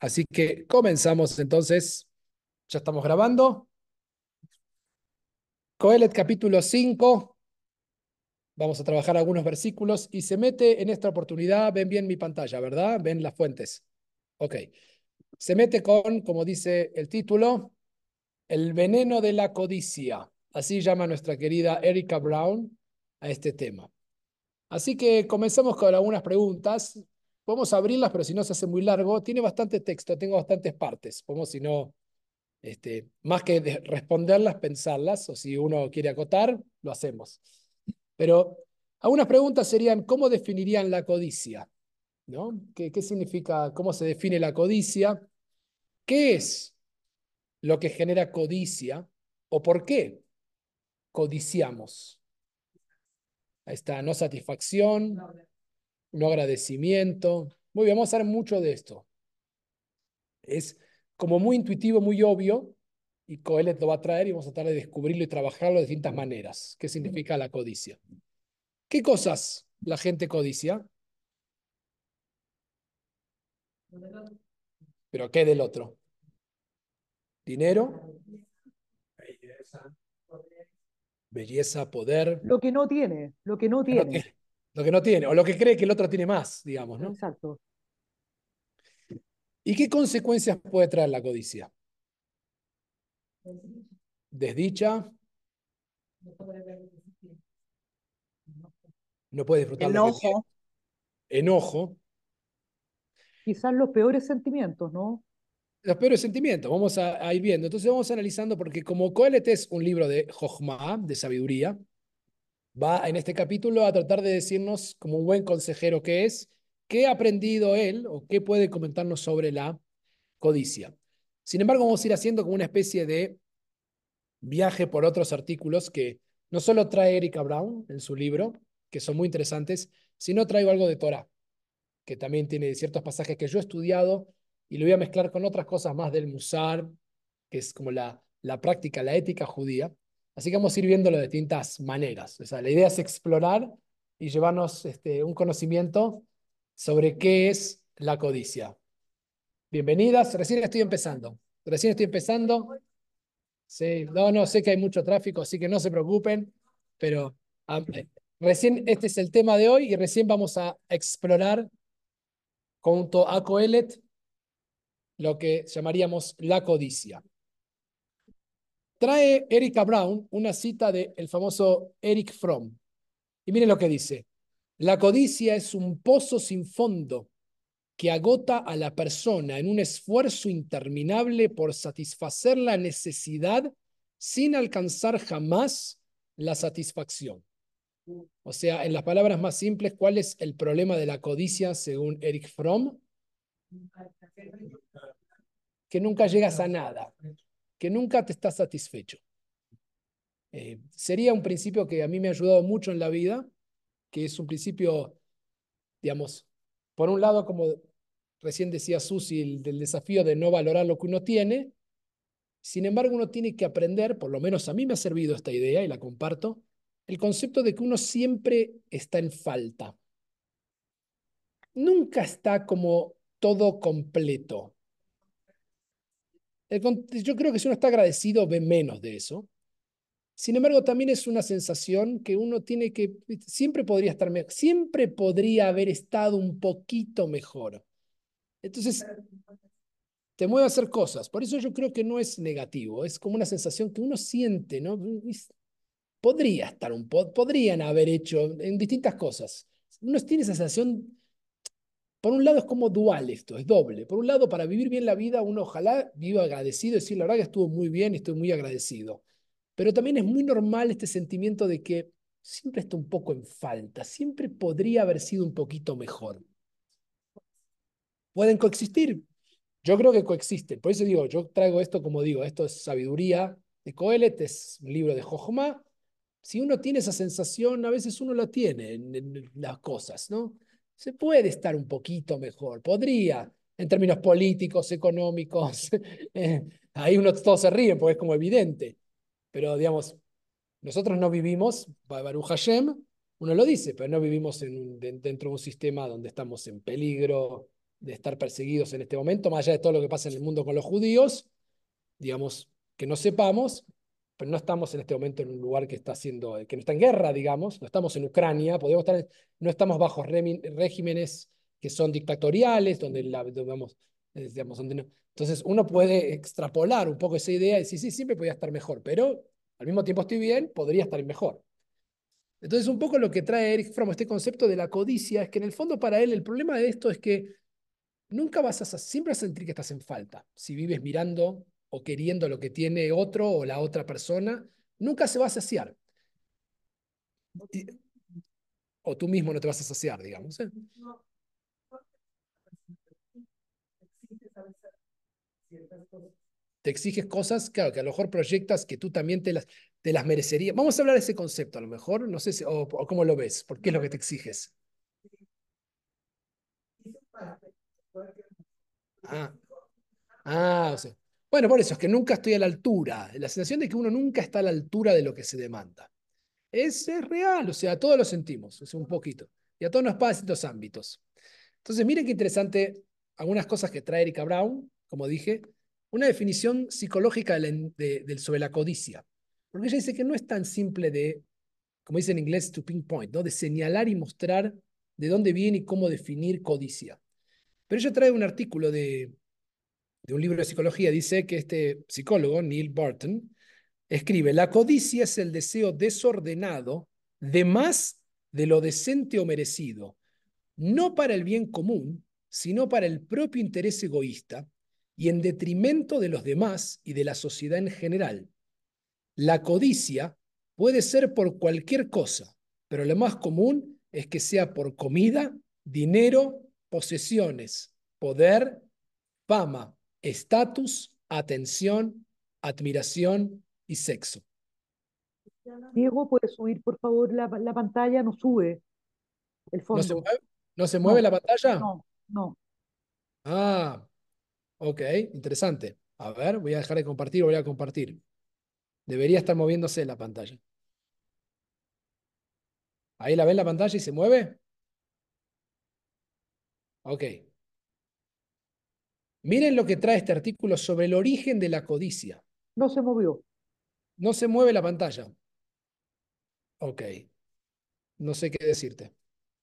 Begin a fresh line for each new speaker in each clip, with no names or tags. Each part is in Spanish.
Así que comenzamos entonces. Ya estamos grabando. Coelet capítulo 5. Vamos a trabajar algunos versículos y se mete en esta oportunidad. Ven bien mi pantalla, ¿verdad? Ven las fuentes. Ok. Se mete con, como dice el título, el veneno de la codicia. Así llama nuestra querida Erica Brown a este tema. Así que comenzamos con algunas preguntas. Podemos abrirlas, pero si no se hace muy largo. Tiene bastante texto, tengo bastantes partes. Podemos, si no, más que responderlas, pensarlas, o si uno quiere acotar, lo hacemos. Pero algunas preguntas serían, ¿cómo definirían la codicia? ¿No? ¿Qué significa, cómo se define la codicia? ¿Qué es lo que genera codicia? ¿O por qué codiciamos? Ahí está, no satisfacción, no agradecimiento. Muy bien, vamos a ver mucho de esto. Es como muy intuitivo, muy obvio, y Coelet lo va a traer y vamos a tratar de descubrirlo y trabajarlo de distintas maneras. ¿Qué significa la codicia? ¿Qué cosas la gente codicia? ¿Pero qué del otro? ¿Dinero? ¿Belleza? ¿Poder?
Lo que no tiene, lo que no
Lo
tiene.
que, lo que no tiene, o lo que cree que el otro tiene más, digamos, ¿no?
Exacto.
¿Y qué consecuencias puede traer la codicia? Desdicha, no puede disfrutar lo que tiene.
Enojo.
Enojo,
Quizás los peores sentimientos, ¿no?
los peores sentimientos. Vamos a ir viendo. Entonces vamos analizando, porque como Coelet es un libro de Jochma, de sabiduría, va en este capítulo a tratar de decirnos, como un buen consejero que es, qué ha aprendido él o qué puede comentarnos sobre la codicia. Sin embargo, vamos a ir haciendo como una especie de viaje por otros artículos que no solo trae Erika Brown en su libro, que son muy interesantes, sino traigo algo de Torah, que también tiene ciertos pasajes que yo he estudiado y lo voy a mezclar con otras cosas más del Musar, que es como la práctica, la ética judía. Así que vamos a ir viéndolo de distintas maneras. O sea, la idea es explorar y llevarnos un conocimiento sobre qué es la codicia. Bienvenidas, recién estoy empezando. Recién estoy empezando. Sí, no, sé que hay mucho tráfico, así que no se preocupen, pero recién este es el tema de hoy y recién vamos a explorar junto a Coelet lo que llamaríamos la codicia. Trae Erika Brown una cita del famoso Eric Fromm. Y miren lo que dice. La codicia es un pozo sin fondo que agota a la persona en un esfuerzo interminable por satisfacer la necesidad sin alcanzar jamás la satisfacción. O sea, en las palabras más simples, ¿cuál es el problema de la codicia según Eric Fromm? Que nunca llegas a nada, que nunca te estás satisfecho. Sería un principio que a mí me ha ayudado mucho en la vida, que es un principio, digamos, por un lado, como recién decía Susi, del desafío de no valorar lo que uno tiene. Sin embargo, uno tiene que aprender, por lo menos a mí me ha servido esta idea y la comparto, el concepto de que uno siempre está en falta. Nunca está como todo completo. Yo creo que si uno está agradecido, ve menos de eso. Sin embargo, también es una sensación que uno tiene que, siempre podría estar mejor, siempre podría haber estado un poquito mejor. Entonces, te mueve a hacer cosas. Por eso yo creo que no es negativo, es como una sensación que uno siente, ¿no? Podría estar podrían haber hecho en distintas cosas. Uno tiene esa sensación, por un lado es como dual esto, es doble. Por un lado, para vivir bien la vida, uno ojalá viva agradecido, decir la verdad que estuvo muy bien, estoy muy agradecido. Pero también es muy normal este sentimiento de que siempre está un poco en falta, siempre podría haber sido un poquito mejor. ¿Pueden coexistir? Yo creo que coexisten. Por eso digo, yo traigo esto como digo, esto es sabiduría de Coelet, es un libro de Jochma. Si uno tiene esa sensación, a veces uno la tiene en las cosas, ¿no? Se puede estar un poquito mejor, podría, en términos políticos, económicos. Ahí uno todos se ríen porque es como evidente. Pero digamos, nosotros no vivimos, Baruch Hashem, uno lo dice, pero no vivimos dentro de un sistema donde estamos en peligro, de estar perseguidos en este momento, más allá de todo lo que pasa en el mundo con los judíos, digamos, que no sepamos, pero no estamos en este momento en un lugar que está haciendo, que no está en guerra, digamos, no estamos en Ucrania, podemos estar, no estamos bajo regímenes que son dictatoriales, donde, digamos, donde no. Entonces uno puede extrapolar un poco esa idea y decir, sí, siempre podría estar mejor, pero al mismo tiempo estoy bien, podría estar mejor. Entonces un poco lo que trae Eric Fromm, este concepto de la codicia, es que en el fondo para él el problema de esto es que nunca siempre vas a sentir que estás en falta. Si vives mirando o queriendo lo que tiene otro o la otra persona, nunca se va a saciar. Y- o tú mismo no te vas a saciar, digamos. ¿Eh? Te exiges cosas, claro, que a lo mejor proyectas que tú también te las merecerías. Vamos a hablar de ese concepto, a lo mejor, no sé si, o cómo lo ves, ¿por qué es lo que te exiges? Ah, o sea. Bueno, por eso es que nunca estoy a la altura. La sensación de que uno nunca está a la altura de lo que se demanda. Es real, o sea, todos lo sentimos, es un poquito. Y a todos nos pasa en distintos ámbitos. Entonces, miren qué interesante algunas cosas que trae Erika Brown, como dije, una definición psicológica sobre la codicia. Porque ella dice que no es tan simple de, como dice en inglés, to pinpoint, ¿no? De señalar y mostrar de dónde viene y cómo definir codicia. Pero ella trae un artículo de un libro de psicología, dice que este psicólogo, Neil Barton, escribe, la codicia es el deseo desordenado de más de lo decente o merecido, no para el bien común, sino para el propio interés egoísta y en detrimento de los demás y de la sociedad en general. La codicia puede ser por cualquier cosa, pero lo más común es que sea por comida, dinero, posesiones, poder, fama, estatus, atención, admiración y sexo.
Diego, ¿puedes subir, por favor, la pantalla? No sube el
¿No se
fondo.
mueve? ¿No se mueve
No,
la pantalla?
no, no.
Ah, ok, interesante. A ver, voy a dejar de compartir, voy a compartir. Debería estar moviéndose la pantalla. ¿Ahí la ven la pantalla y se mueve? Ok. Miren lo que trae este artículo sobre el origen de la codicia.
No se movió.
No se mueve la pantalla. Ok, no sé qué decirte.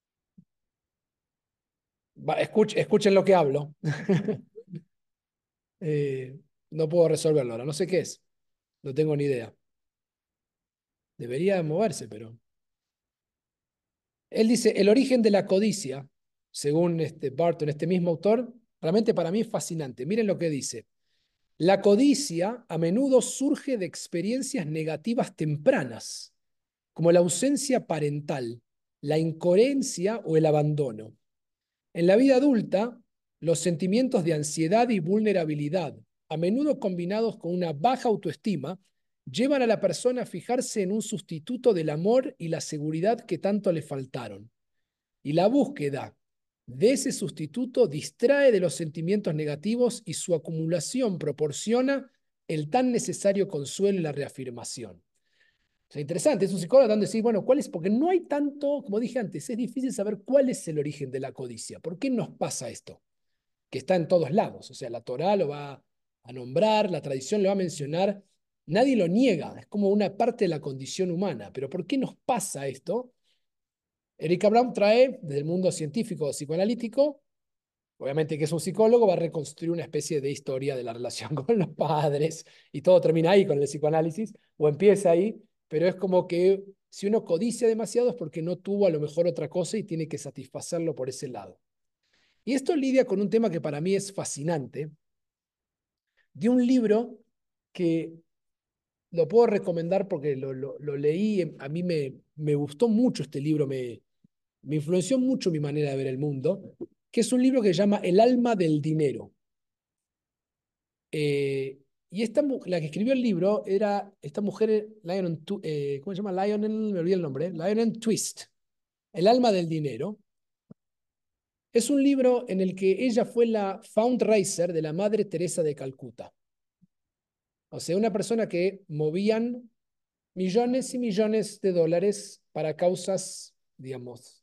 Escuchen lo que hablo. Eh, no puedo resolverlo ahora, no sé qué es. No tengo ni idea. Debería moverse, pero... Él dice, el origen de la codicia, según Barton, este mismo autor, realmente para mí es fascinante. Miren lo que dice. La codicia a menudo surge de experiencias negativas tempranas, como la ausencia parental, la incoherencia o el abandono. En la vida adulta, los sentimientos de ansiedad y vulnerabilidad, a menudo combinados con una baja autoestima, llevan a la persona a fijarse en un sustituto del amor y la seguridad que tanto le faltaron. Y la búsqueda de ese sustituto distrae de los sentimientos negativos y su acumulación proporciona el tan necesario consuelo y la reafirmación. O sea, interesante, es un psicólogo tratando de decir, bueno, ¿cuál es? Porque no hay tanto, como dije antes, es difícil saber cuál es el origen de la codicia. ¿Por qué nos pasa esto? Que está en todos lados. O sea, la Torá lo va a nombrar, la tradición lo va a mencionar, nadie lo niega, es como una parte de la condición humana. Pero ¿por qué nos pasa esto? Erika Brown trae, desde el mundo científico o psicoanalítico, obviamente que es un psicólogo, va a reconstruir una especie de historia de la relación con los padres y todo termina ahí con el psicoanálisis, o empieza ahí, pero es como que si uno codicia demasiado es porque no tuvo a lo mejor otra cosa y tiene que satisfacerlo por ese lado. Y esto lidia con un tema que para mí es fascinante, de un libro que lo puedo recomendar porque lo leí, a mí me gustó mucho este libro, me influenció mucho mi manera de ver el mundo, que es un libro que se llama El alma del dinero. Eh, y la que escribió el libro era esta mujer, ¿cómo se llama? Lionel, me olvidé el nombre, Lionel Twist, El alma del dinero. Es un libro en el que ella fue la fundraiser de la Madre Teresa de Calcuta. O sea, una persona que movían millones y millones de dólares para causas, digamos,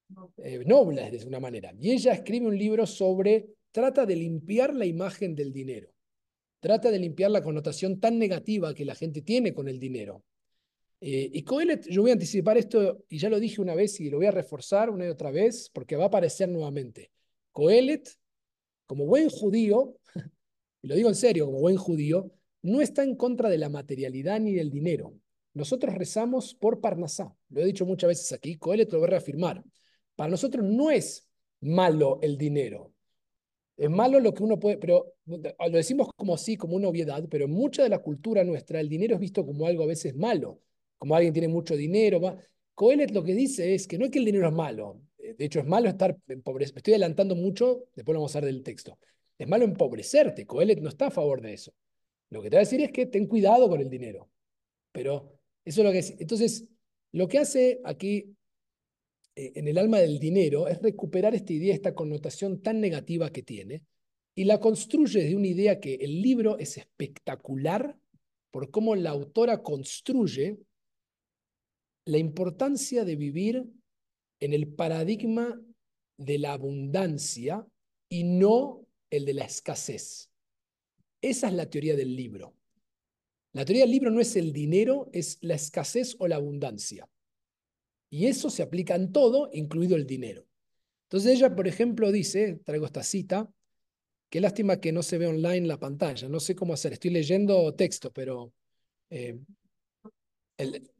nobles de una manera. Y ella escribe un libro trata de limpiar la imagen del dinero, trata de limpiar la connotación tan negativa que la gente tiene con el dinero. Y Coelet, yo voy a anticipar esto, y ya lo dije una vez y lo voy a reforzar una y otra vez, porque va a aparecer nuevamente. Coelet, como buen judío, y lo digo en serio, como buen judío, no está en contra de la materialidad ni del dinero. Nosotros rezamos por Parnasá, lo he dicho muchas veces aquí, Coelet lo voy a reafirmar. Para nosotros no es malo el dinero, es malo lo que uno puede, pero lo decimos como así, como una obviedad, pero en mucha de la cultura nuestra el dinero es visto como algo a veces malo, como alguien tiene mucho dinero. Coelet lo que dice es que no es que el dinero es malo, de hecho es malo estar empobrecerte, me estoy adelantando mucho, después lo vamos a ver del texto. Es malo empobrecerte, Coelet no está a favor de eso. Lo que te va a decir es que ten cuidado con el dinero, pero eso es lo que es. Entonces, lo que hace aquí en el alma del dinero es recuperar esta idea, esta connotación tan negativa que tiene, y la construye de una idea que el libro es espectacular por cómo la autora construye la importancia de vivir en el paradigma de la abundancia y no el de la escasez. Esa es la teoría del libro. La teoría del libro no es el dinero, es la escasez o la abundancia. Y eso se aplica en todo, incluido el dinero. Entonces ella, por ejemplo, dice, traigo esta cita, qué lástima que no se ve online la pantalla, no sé cómo hacer, estoy leyendo texto, pero eh, el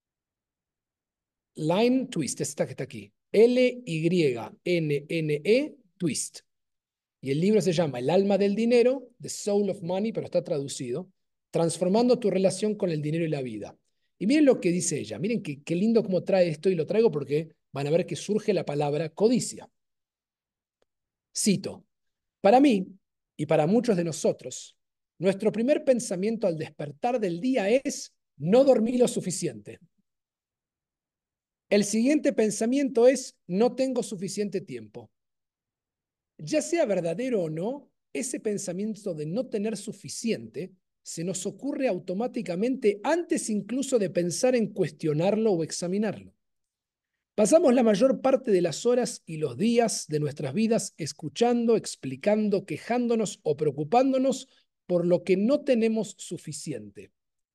line twist, esta que está aquí, Lynnne twist. Y el libro se llama El alma del dinero, The Soul of Money, pero está traducido, transformando tu relación con el dinero y la vida. Y miren lo que dice ella, miren qué lindo cómo trae esto, y lo traigo porque van a ver que surge la palabra codicia. Cito, para mí y para muchos de nosotros, nuestro primer pensamiento al despertar del día es no dormí lo suficiente. El siguiente pensamiento es no tengo suficiente tiempo. Ya sea verdadero o no, ese pensamiento de no tener suficiente se nos ocurre automáticamente antes incluso de pensar en cuestionarlo o examinarlo. Pasamos la mayor parte de las horas y los días de nuestras vidas escuchando, explicando, quejándonos o preocupándonos por lo que no tenemos suficiente.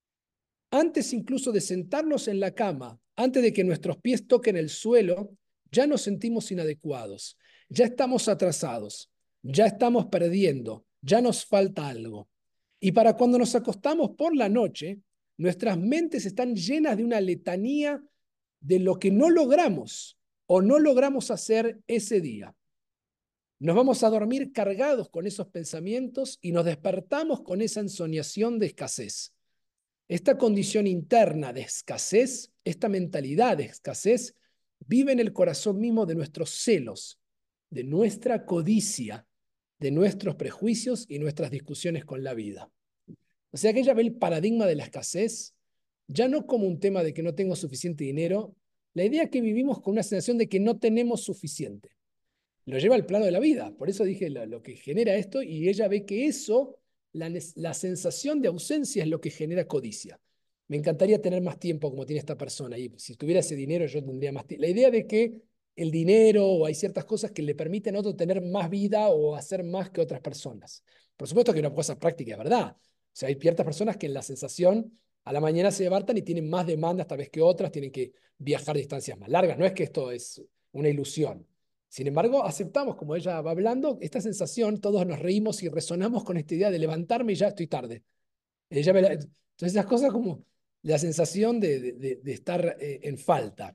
Antes incluso de sentarnos en la cama, antes de que nuestros pies toquen el suelo, ya nos sentimos inadecuados, ya estamos atrasados, ya estamos perdiendo, ya nos falta algo. Y para cuando nos acostamos por la noche, nuestras mentes están llenas de una letanía de lo que no logramos o no logramos hacer ese día. Nos vamos a dormir cargados con esos pensamientos y nos despertamos con esa ensoñación de escasez. Esta condición interna de escasez, esta mentalidad de escasez, vive en el corazón mismo de nuestros celos, de nuestra codicia, de nuestros prejuicios y nuestras discusiones con la vida. O sea que ella ve el paradigma de la escasez ya no como un tema de que no tengo suficiente dinero, la idea es que vivimos con una sensación de que no tenemos suficiente. Lo lleva al plano de la vida, por eso dije lo que genera esto, y ella ve que eso, la sensación de ausencia es lo que genera codicia. Me encantaría tener más tiempo como tiene esta persona, y si tuviera ese dinero yo tendría más tiempo. La idea de que el dinero o hay ciertas cosas que le permiten a otro tener más vida o hacer más que otras personas. Por supuesto que es una cosa práctica, es verdad. O sea, hay ciertas personas que en la sensación a la mañana se levantan y tienen más demandas tal vez que otras, tienen que viajar distancias más largas. No es que esto es una ilusión. Sin embargo, aceptamos, como ella va hablando, esta sensación, todos nos reímos y resonamos con esta idea de levantarme y ya estoy tarde. Entonces, esas cosas como la sensación de estar en falta.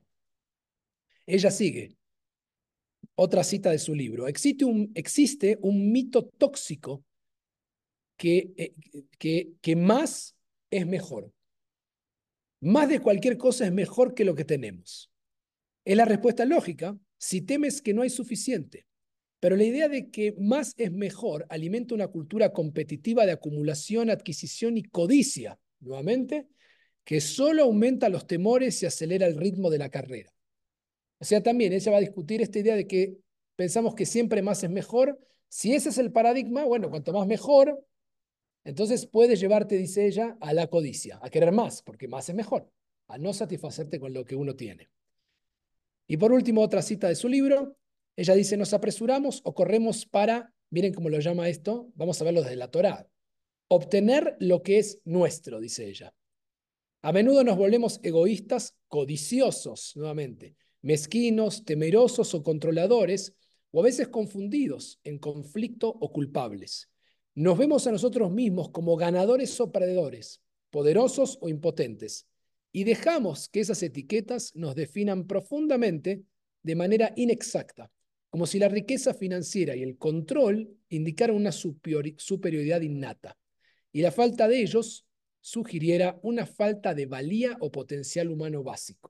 Ella sigue, otra cita de su libro. Existe un mito tóxico que más es mejor. Más de cualquier cosa es mejor que lo que tenemos. Es la respuesta lógica si temes que no hay suficiente. Pero la idea de que más es mejor alimenta una cultura competitiva de acumulación, adquisición y codicia, nuevamente, que solo aumenta los temores y acelera el ritmo de la carrera. O sea, también ella va a discutir esta idea de que pensamos que siempre más es mejor. Si ese es el paradigma, bueno, cuanto más mejor, entonces puede llevarte, dice ella, a la codicia, a querer más, porque más es mejor, a no satisfacerte con lo que uno tiene. Y por último, otra cita de su libro. Ella dice, nos apresuramos o corremos para, miren cómo lo llama esto, vamos a verlo desde la Torá, obtener lo que es nuestro, dice ella. A menudo nos volvemos egoístas, codiciosos, nuevamente, mezquinos, temerosos o controladores, o a veces confundidos, en conflicto o culpables. Nos vemos a nosotros mismos como ganadores o perdedores, poderosos o impotentes, y dejamos que esas etiquetas nos definan profundamente de manera inexacta, como si la riqueza financiera y el control indicaran una superioridad innata, y la falta de ellos sugiriera una falta de valía o potencial humano básico.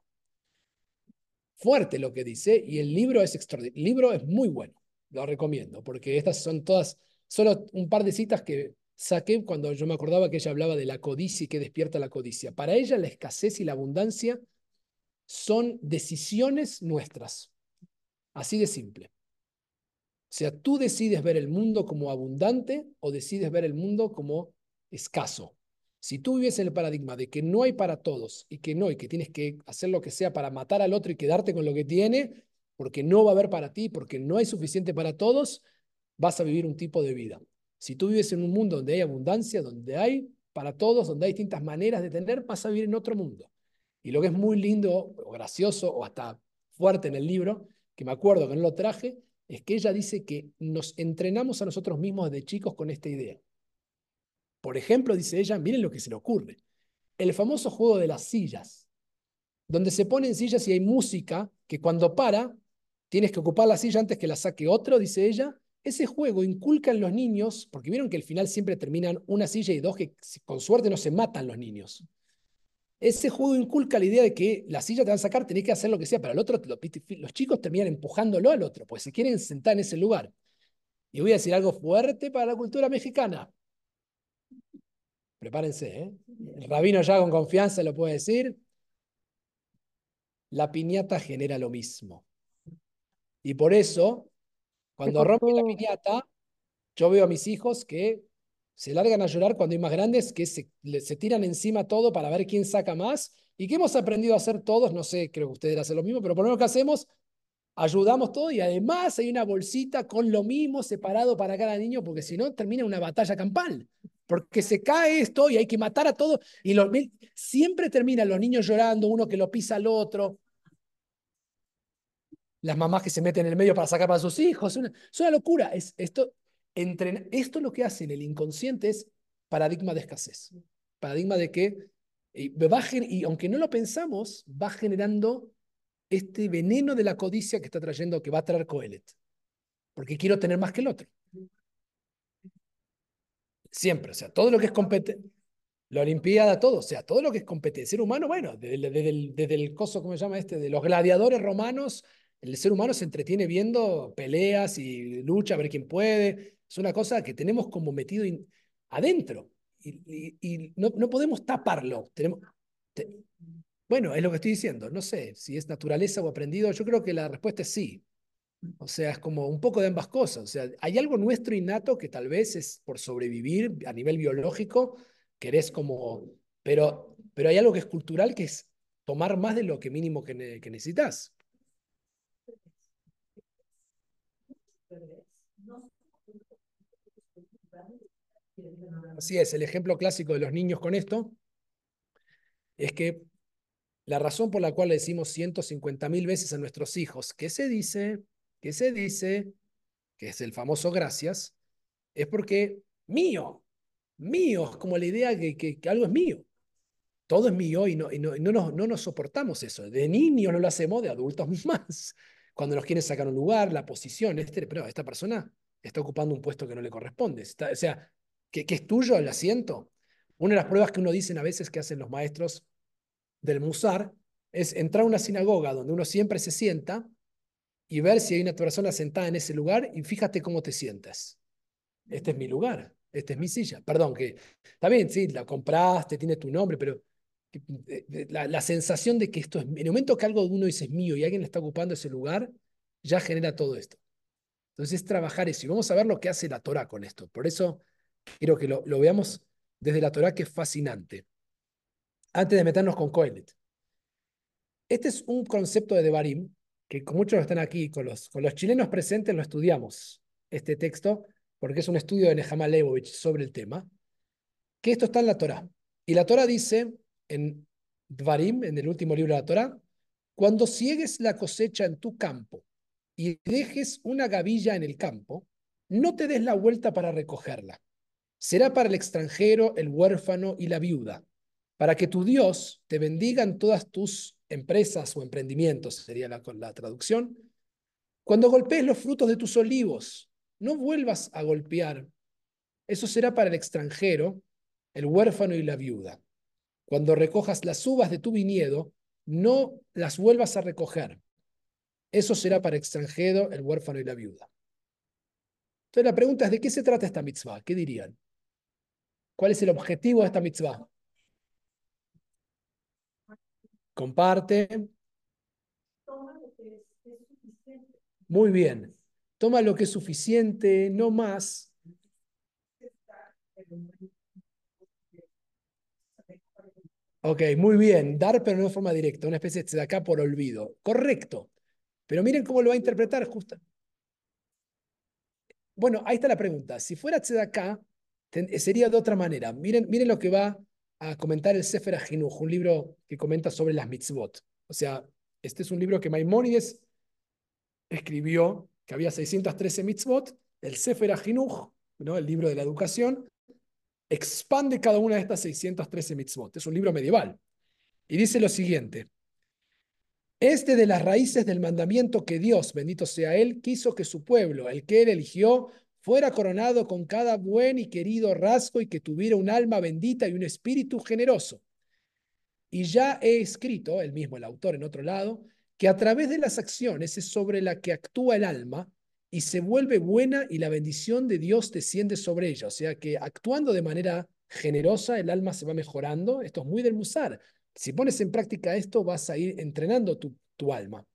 Fuerte lo que dice, y el libro es extraordinario. El libro es muy bueno, lo recomiendo, porque estas son todas, solo un par de citas que saqué cuando yo me acordaba que ella hablaba de la codicia y que despierta la codicia. Para ella la escasez y la abundancia son decisiones nuestras, así de simple. O sea, tú decides ver el mundo como abundante o decides ver el mundo como escaso. Si tú vives en el paradigma de que no hay para todos y que no, y que tienes que hacer lo que sea para matar al otro y quedarte con lo que tiene, porque no va a haber para ti, porque no hay suficiente para todos, vas a vivir un tipo de vida. Si tú vives en un mundo donde hay abundancia, donde hay para todos, donde hay distintas maneras de tener, vas a vivir en otro mundo. Y lo que es muy lindo o gracioso o hasta fuerte en el libro, que me acuerdo que no lo traje, es que ella dice que nos entrenamos a nosotros mismos desde chicos con esta idea. Por ejemplo, dice ella, miren lo que se le ocurre. El famoso juego de las sillas, donde se ponen sillas y hay música que cuando para, tienes que ocupar la silla antes que la saque otro, dice ella. Ese juego inculca en los niños, porque vieron que al final siempre terminan una silla y dos que con suerte no se matan los niños. Ese juego inculca la idea de que la silla te van a sacar, tenés que hacer lo que sea, pero al otro, los chicos terminan empujándolo al otro, pues se quieren sentar en ese lugar. Y voy a decir algo fuerte para la cultura mexicana. Prepárense, ¿eh? El rabino ya con confianza lo puede decir. La piñata genera lo mismo. Y por eso,
Se
cuando rompe la
cortó,
piñata, yo veo a mis hijos que se largan a llorar cuando hay más grandes, que se tiran encima todo para ver quién saca más. Y que hemos aprendido a hacer todos, no sé, creo que ustedes hacen lo mismo, pero por lo menos que hacemos, ayudamos todo y además hay una bolsita con lo mismo separado para cada niño, porque si no termina una batalla campal. Porque se cae esto y hay que matar a todos. Y siempre terminan los niños llorando, uno que lo pisa al otro, las mamás que se meten en el medio para sacar para sus hijos. Es una locura. Esto lo que hace en el inconsciente es paradigma de escasez. Paradigma de que y aunque no lo pensamos, va generando este veneno de la codicia que está trayendo, que va a traer Coelet. Porque quiero tener más que el otro. Siempre, o sea, todo lo que es competencia, la Olimpiada, todo, o sea, todo lo que es competencia. El ser humano, bueno, desde el coso, ¿cómo se llama este? De los gladiadores romanos, el ser humano se entretiene viendo peleas y lucha a ver quién puede. Es una cosa que tenemos como metido adentro y no podemos taparlo. Te- bueno, es lo que estoy diciendo. No sé si es naturaleza o aprendido. Yo creo que la respuesta es sí. O sea, es como un poco de ambas cosas. O sea, hay algo nuestro innato que tal vez es por sobrevivir a nivel biológico, querés como, pero hay algo que es cultural, que es tomar más de lo que mínimo que necesitas. Así es, el ejemplo clásico de los niños con esto es que la razón por la cual le decimos 150.000 veces a nuestros hijos que se dice, que es el famoso gracias, es porque mío, mío, es como la idea que algo es mío. Todo es mío y no nos soportamos eso. De niños no lo hacemos, de adultos más. Cuando nos quieren sacar un lugar, la posición, pero esta persona está ocupando un puesto que no le corresponde. O sea, que es tuyo el asiento. Una de las pruebas que uno dicen a veces que hacen los maestros del Musar es entrar a una sinagoga donde uno siempre se sienta y ver si hay una persona sentada en ese lugar y fíjate cómo te sientas. Este es mi lugar, esta es mi silla. Perdón, que está bien, sí, la compraste, tiene tu nombre, pero la sensación de que esto es, en el momento que algo de uno dice es mío y alguien le está ocupando ese lugar, ya genera todo esto. Entonces, es trabajar eso. Y vamos a ver lo que hace la Torah con esto. Por eso quiero que lo veamos desde la Torah, que es fascinante. Antes de meternos con Coelet. Este es un concepto de Devarim que con muchos están aquí, con los chilenos presentes lo estudiamos, este texto, porque es un estudio de Nehama Leibovich sobre el tema, que esto está en la Torá. Y la Torá dice en Dvarim, en el último libro de la Torá, cuando ciegues la cosecha en tu campo y dejes una gavilla en el campo, no te des la vuelta para recogerla. Será para el extranjero, el huérfano y la viuda, para que tu Dios te bendiga en todas tus empresas o emprendimientos, sería la traducción. Cuando golpees los frutos de tus olivos, no vuelvas a golpear. Eso será para el extranjero, el huérfano y la viuda. Cuando recojas las uvas de tu viñedo, no las vuelvas a recoger. Eso será para el extranjero, el huérfano y la viuda. Entonces la pregunta es, ¿de qué se trata esta mitzvah? ¿Qué dirían? ¿Cuál es el objetivo de esta mitzvah? Comparte. Muy bien. Toma lo que es suficiente, no más. Ok, muy bien. Dar, pero no de forma directa. Una especie de tzedakah por olvido. Correcto. Pero miren cómo lo va a interpretar justo. Bueno, ahí está la pregunta. Si fuera tzedakah, sería de otra manera. Miren lo que va a comentar el Sefer HaChinuch, un libro que comenta sobre las mitzvot. O sea, este es un libro que Maimónides escribió, que había 613 mitzvot. El Sefer HaChinuch, ¿no? El libro de la educación, expande cada una de estas 613 mitzvot. Es un libro medieval. Y dice lo siguiente. Este de las raíces del mandamiento que Dios, bendito sea Él, quiso que su pueblo, el que Él eligió, fuera coronado con cada buen y querido rasgo y que tuviera un alma bendita y un espíritu generoso. Y ya he escrito, el mismo el autor en otro lado, que a través de las acciones es sobre la que actúa el alma y se vuelve buena y la bendición de Dios desciende sobre ella. O sea que actuando de manera generosa el alma se va mejorando. Esto es muy del Musar. Si pones en práctica esto vas a ir entrenando tu alma.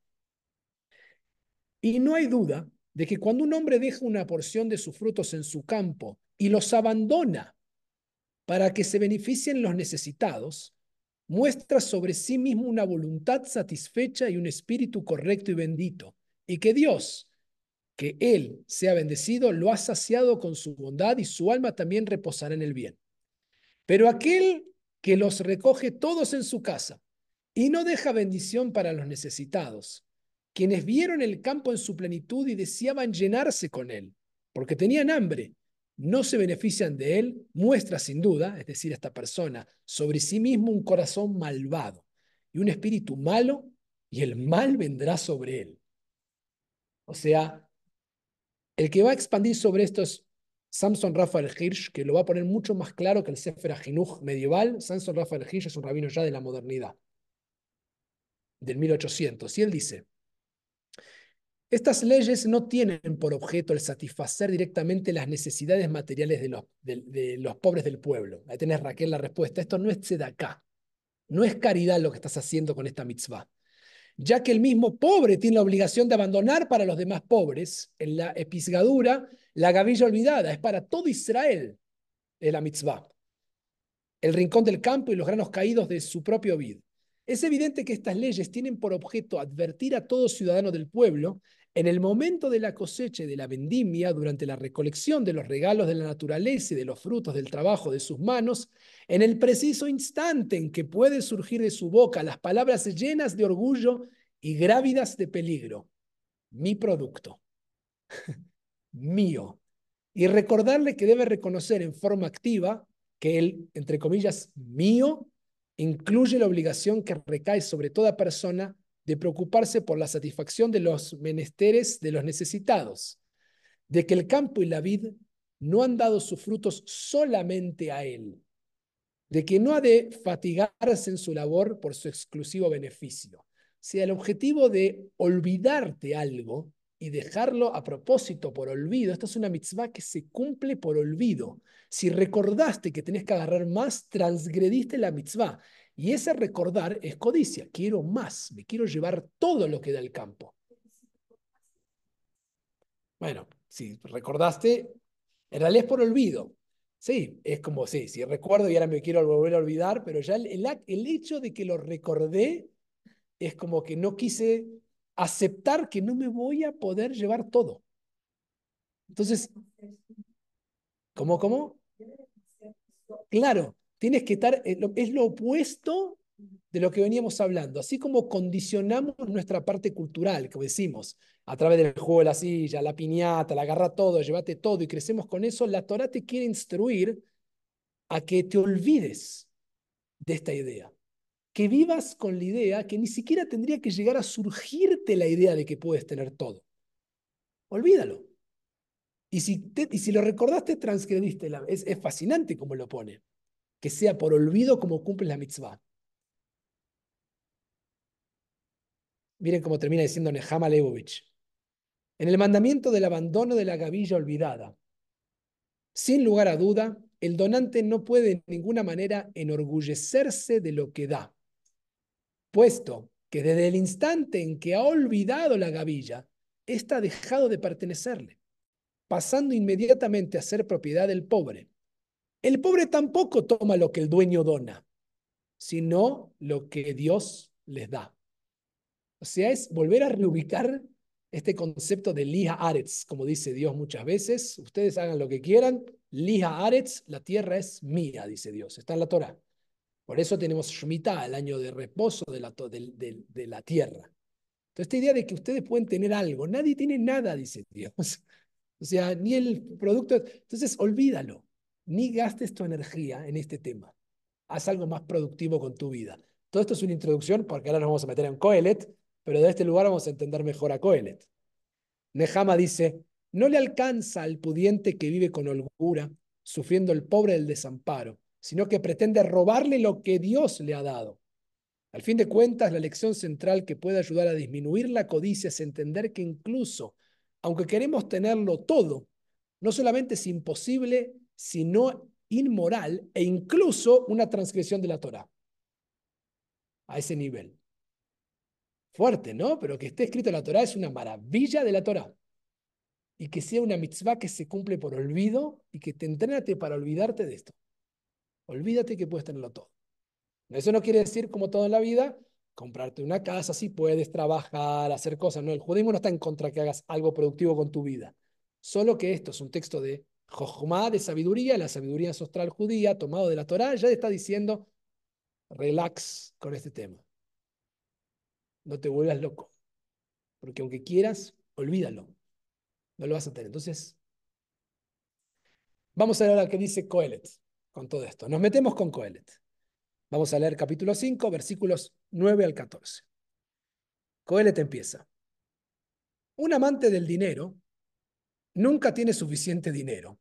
Y no hay duda de que cuando un hombre deja una porción de sus frutos en su campo y los abandona para que se beneficien los necesitados, muestra sobre sí mismo una voluntad satisfecha y un espíritu correcto y bendito, y que Dios, que Él sea bendecido, lo ha saciado con su bondad y su alma también reposará en el bien. Pero aquel que los recoge todos en su casa y no deja bendición para los necesitados, quienes vieron el campo en su plenitud y deseaban llenarse con él, porque tenían hambre, no se benefician de él, muestra sin duda, es decir, esta persona, sobre sí mismo un corazón malvado y un espíritu malo, y el mal vendrá sobre él. O sea, el que va a expandir sobre esto es Samson Raphael Hirsch, que lo va a poner mucho más claro que el Sefer HaChinuch medieval. Samson Raphael Hirsch es un rabino ya de la modernidad, del 1800. Y él dice, estas leyes no tienen por objeto el satisfacer directamente las necesidades materiales de los pobres del pueblo. Ahí tenés, Raquel, la respuesta. Esto no es tzedakah, no es caridad lo que estás haciendo con esta mitzvah, ya que el mismo pobre tiene la obligación de abandonar para los demás pobres. En la episgadura, la gavilla olvidada es para todo Israel, es la mitzvah, el rincón del campo y los granos caídos de su propio vid. Es evidente que estas leyes tienen por objeto advertir a todo ciudadano del pueblo en el momento de la cosecha y de la vendimia, durante la recolección de los regalos de la naturaleza y de los frutos del trabajo de sus manos, en el preciso instante en que puede surgir de su boca las palabras llenas de orgullo y grávidas de peligro. Mi producto, mío. Y recordarle que debe reconocer en forma activa que el, entre comillas, mío, incluye la obligación que recae sobre toda persona de preocuparse por la satisfacción de los menesteres de los necesitados, de que el campo y la vid no han dado sus frutos solamente a él, de que no ha de fatigarse en su labor por su exclusivo beneficio. O sea, el objetivo de olvidarte algo y dejarlo a propósito por olvido, esta es una mitzvah que se cumple por olvido. Si recordaste que tenés que agarrar más, transgrediste la mitzvah. Y ese recordar es codicia. Quiero más, me quiero llevar todo lo que da el campo. Bueno, si recordaste, en realidad es por olvido. Sí, es como, sí, si recuerdo y ahora me quiero volver a olvidar, pero ya el hecho de que lo recordé es como que no quise aceptar que no me voy a poder llevar todo. Entonces, ¿cómo? Claro, tienes que estar, es lo opuesto de lo que veníamos hablando. Así como condicionamos nuestra parte cultural, como decimos, a través del juego de la silla, la piñata, la agarra todo, llévate todo y crecemos con eso, la Torah te quiere instruir a que te olvides de esta idea. Que vivas con la idea que ni siquiera tendría que llegar a surgirte la idea de que puedes tener todo. Olvídalo. Y si lo recordaste, transgrediste. Es fascinante como lo pone. Que sea por olvido como cumples la mitzvah. Miren cómo termina diciendo Nehama Leibovich. En el mandamiento del abandono de la gavilla olvidada, sin lugar a duda, el donante no puede de ninguna manera enorgullecerse de lo que da, puesto que desde el instante en que ha olvidado la gavilla, ésta ha dejado de pertenecerle, pasando inmediatamente a ser propiedad del pobre. El pobre tampoco toma lo que el dueño dona, sino lo que Dios les da. O sea, es volver a reubicar este concepto de Liha Aretz, como dice Dios muchas veces. Ustedes hagan lo que quieran. Liha Aretz, la tierra es mía, dice Dios. Está en la Torah. Por eso tenemos Shemitah, el año de reposo de la tierra. Entonces, esta idea de que ustedes pueden tener algo, nadie tiene nada, dice Dios. O sea, ni el producto. Entonces, olvídalo. Ni gastes tu energía en este tema. Haz algo más productivo con tu vida. Todo esto es una introducción, porque ahora nos vamos a meter en Coelet, pero de este lugar vamos a entender mejor a Coelet. Nehama dice, no le alcanza al pudiente que vive con holgura, sufriendo el pobre del desamparo, sino que pretende robarle lo que Dios le ha dado. Al fin de cuentas, la lección central que puede ayudar a disminuir la codicia es entender que incluso, aunque queremos tenerlo todo, no solamente es imposible, sino inmoral e incluso una transgresión de la Torá. A ese nivel. Fuerte, ¿no? Pero que esté escrito en la Torá es una maravilla de la Torá. Y que sea una mitzvah que se cumple por olvido y que te entrénate para olvidarte de esto. Olvídate que puedes tenerlo todo. Eso no quiere decir, como todo en la vida, comprarte una casa, si puedes trabajar, hacer cosas. No, el judaísmo no está en contra de que hagas algo productivo con tu vida. Solo que esto es un texto de Jochma, de sabiduría, la sabiduría ancestral judía, tomado de la Torá, ya está diciendo, relax con este tema. No te vuelvas loco. Porque aunque quieras, olvídalo. No lo vas a tener. Entonces, vamos a ver ahora qué dice Coelet con todo esto. Nos metemos con Coelet. Vamos a leer capítulo 5, versículos 9 al 14. Coelet empieza. Un amante del dinero nunca tiene suficiente dinero,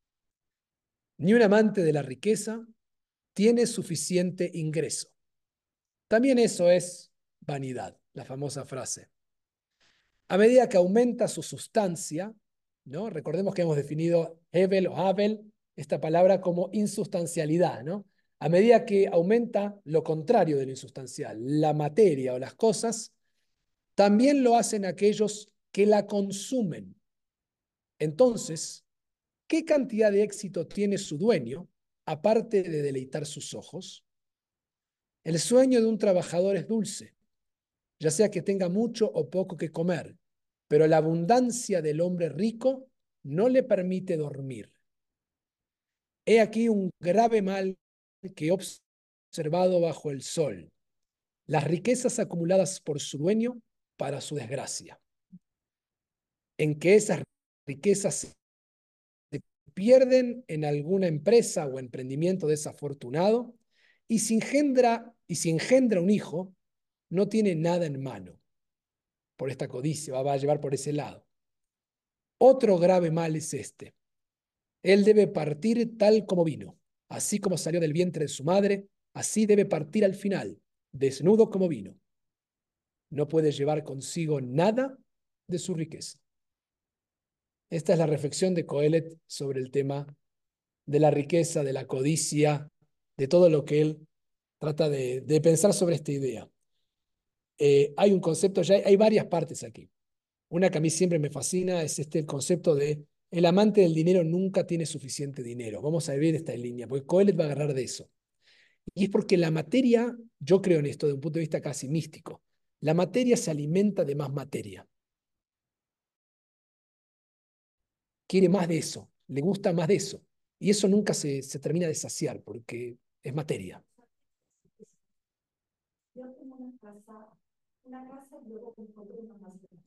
ni un amante de la riqueza tiene suficiente ingreso. También eso es vanidad, la famosa frase. A medida que aumenta su sustancia, ¿no? Recordemos que hemos definido Hebel o Abel, esta palabra como insustancialidad, ¿no? A medida que aumenta lo contrario de lo insustancial, la materia o las cosas, también lo hacen aquellos que la consumen. Entonces, ¿qué cantidad de éxito tiene su dueño, aparte de deleitar sus ojos? El sueño de un trabajador es dulce, ya sea que tenga mucho o poco que comer, pero la abundancia del hombre rico no le permite dormir. He aquí un grave mal que he observado bajo el sol, las riquezas acumuladas por su dueño para su desgracia, en que esas riquezas se pierden en alguna empresa o emprendimiento desafortunado, y si engendra un hijo, no tiene nada en mano. Por esta codicia va a llevar por ese lado. Otro grave mal es este. Él debe partir tal como vino. Así como salió del vientre de su madre, así debe partir al final, desnudo como vino. No puede llevar consigo nada de su riqueza. Esta es la reflexión de Coelet sobre el tema de la riqueza, de la codicia, de todo lo que él trata de pensar sobre esta idea. Hay un concepto, ya hay varias partes aquí. Una que a mí siempre me fascina es el concepto de el amante del dinero nunca tiene suficiente dinero. Vamos a ver esta línea, porque Coelet va a agarrar de eso. Y es porque la materia, yo creo en esto de un punto de vista casi místico, La materia se alimenta de más materia. Quiere más de eso, le gusta más de eso. Y eso nunca se termina de saciar porque es materia.
Yo tengo una casa y luego encontré una más grande.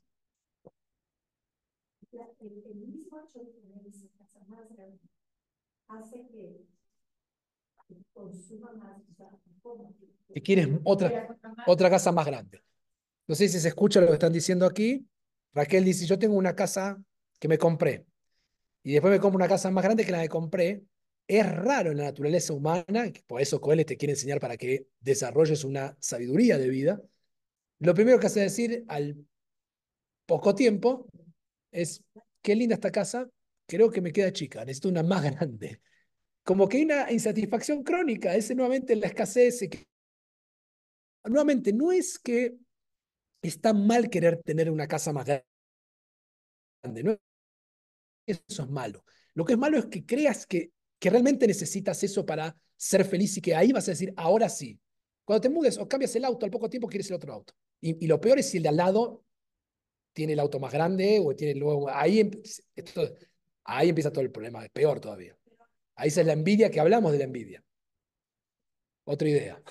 El mismo hecho de tener esa casa más grande hace que consuma más, o sea,
Que quieres otra casa más grande. No sé si se escucha lo que están diciendo aquí. Raquel dice, yo tengo una casa que me compré y después me compro una casa más grande que la que compré. Es raro en la naturaleza humana, por eso Coelho te quiere enseñar para que desarrolles una sabiduría de vida. Lo primero que hace decir al poco tiempo es, qué linda esta casa, creo que me queda chica, necesito una más grande. Como que hay una insatisfacción crónica, es nuevamente la escasez. Nuevamente, no es que está mal querer tener una casa más grande, no, eso es malo. Lo que es malo es que creas que realmente necesitas eso para ser feliz y que ahí vas a decir, ahora sí. Cuando te mudes o cambias el auto, al poco tiempo quieres el otro auto. Y lo peor es si el de al lado tiene el auto más grande o tiene luego. Ahí empieza todo el problema, es peor todavía. Ahí es la envidia que hablamos de la envidia. Otra idea.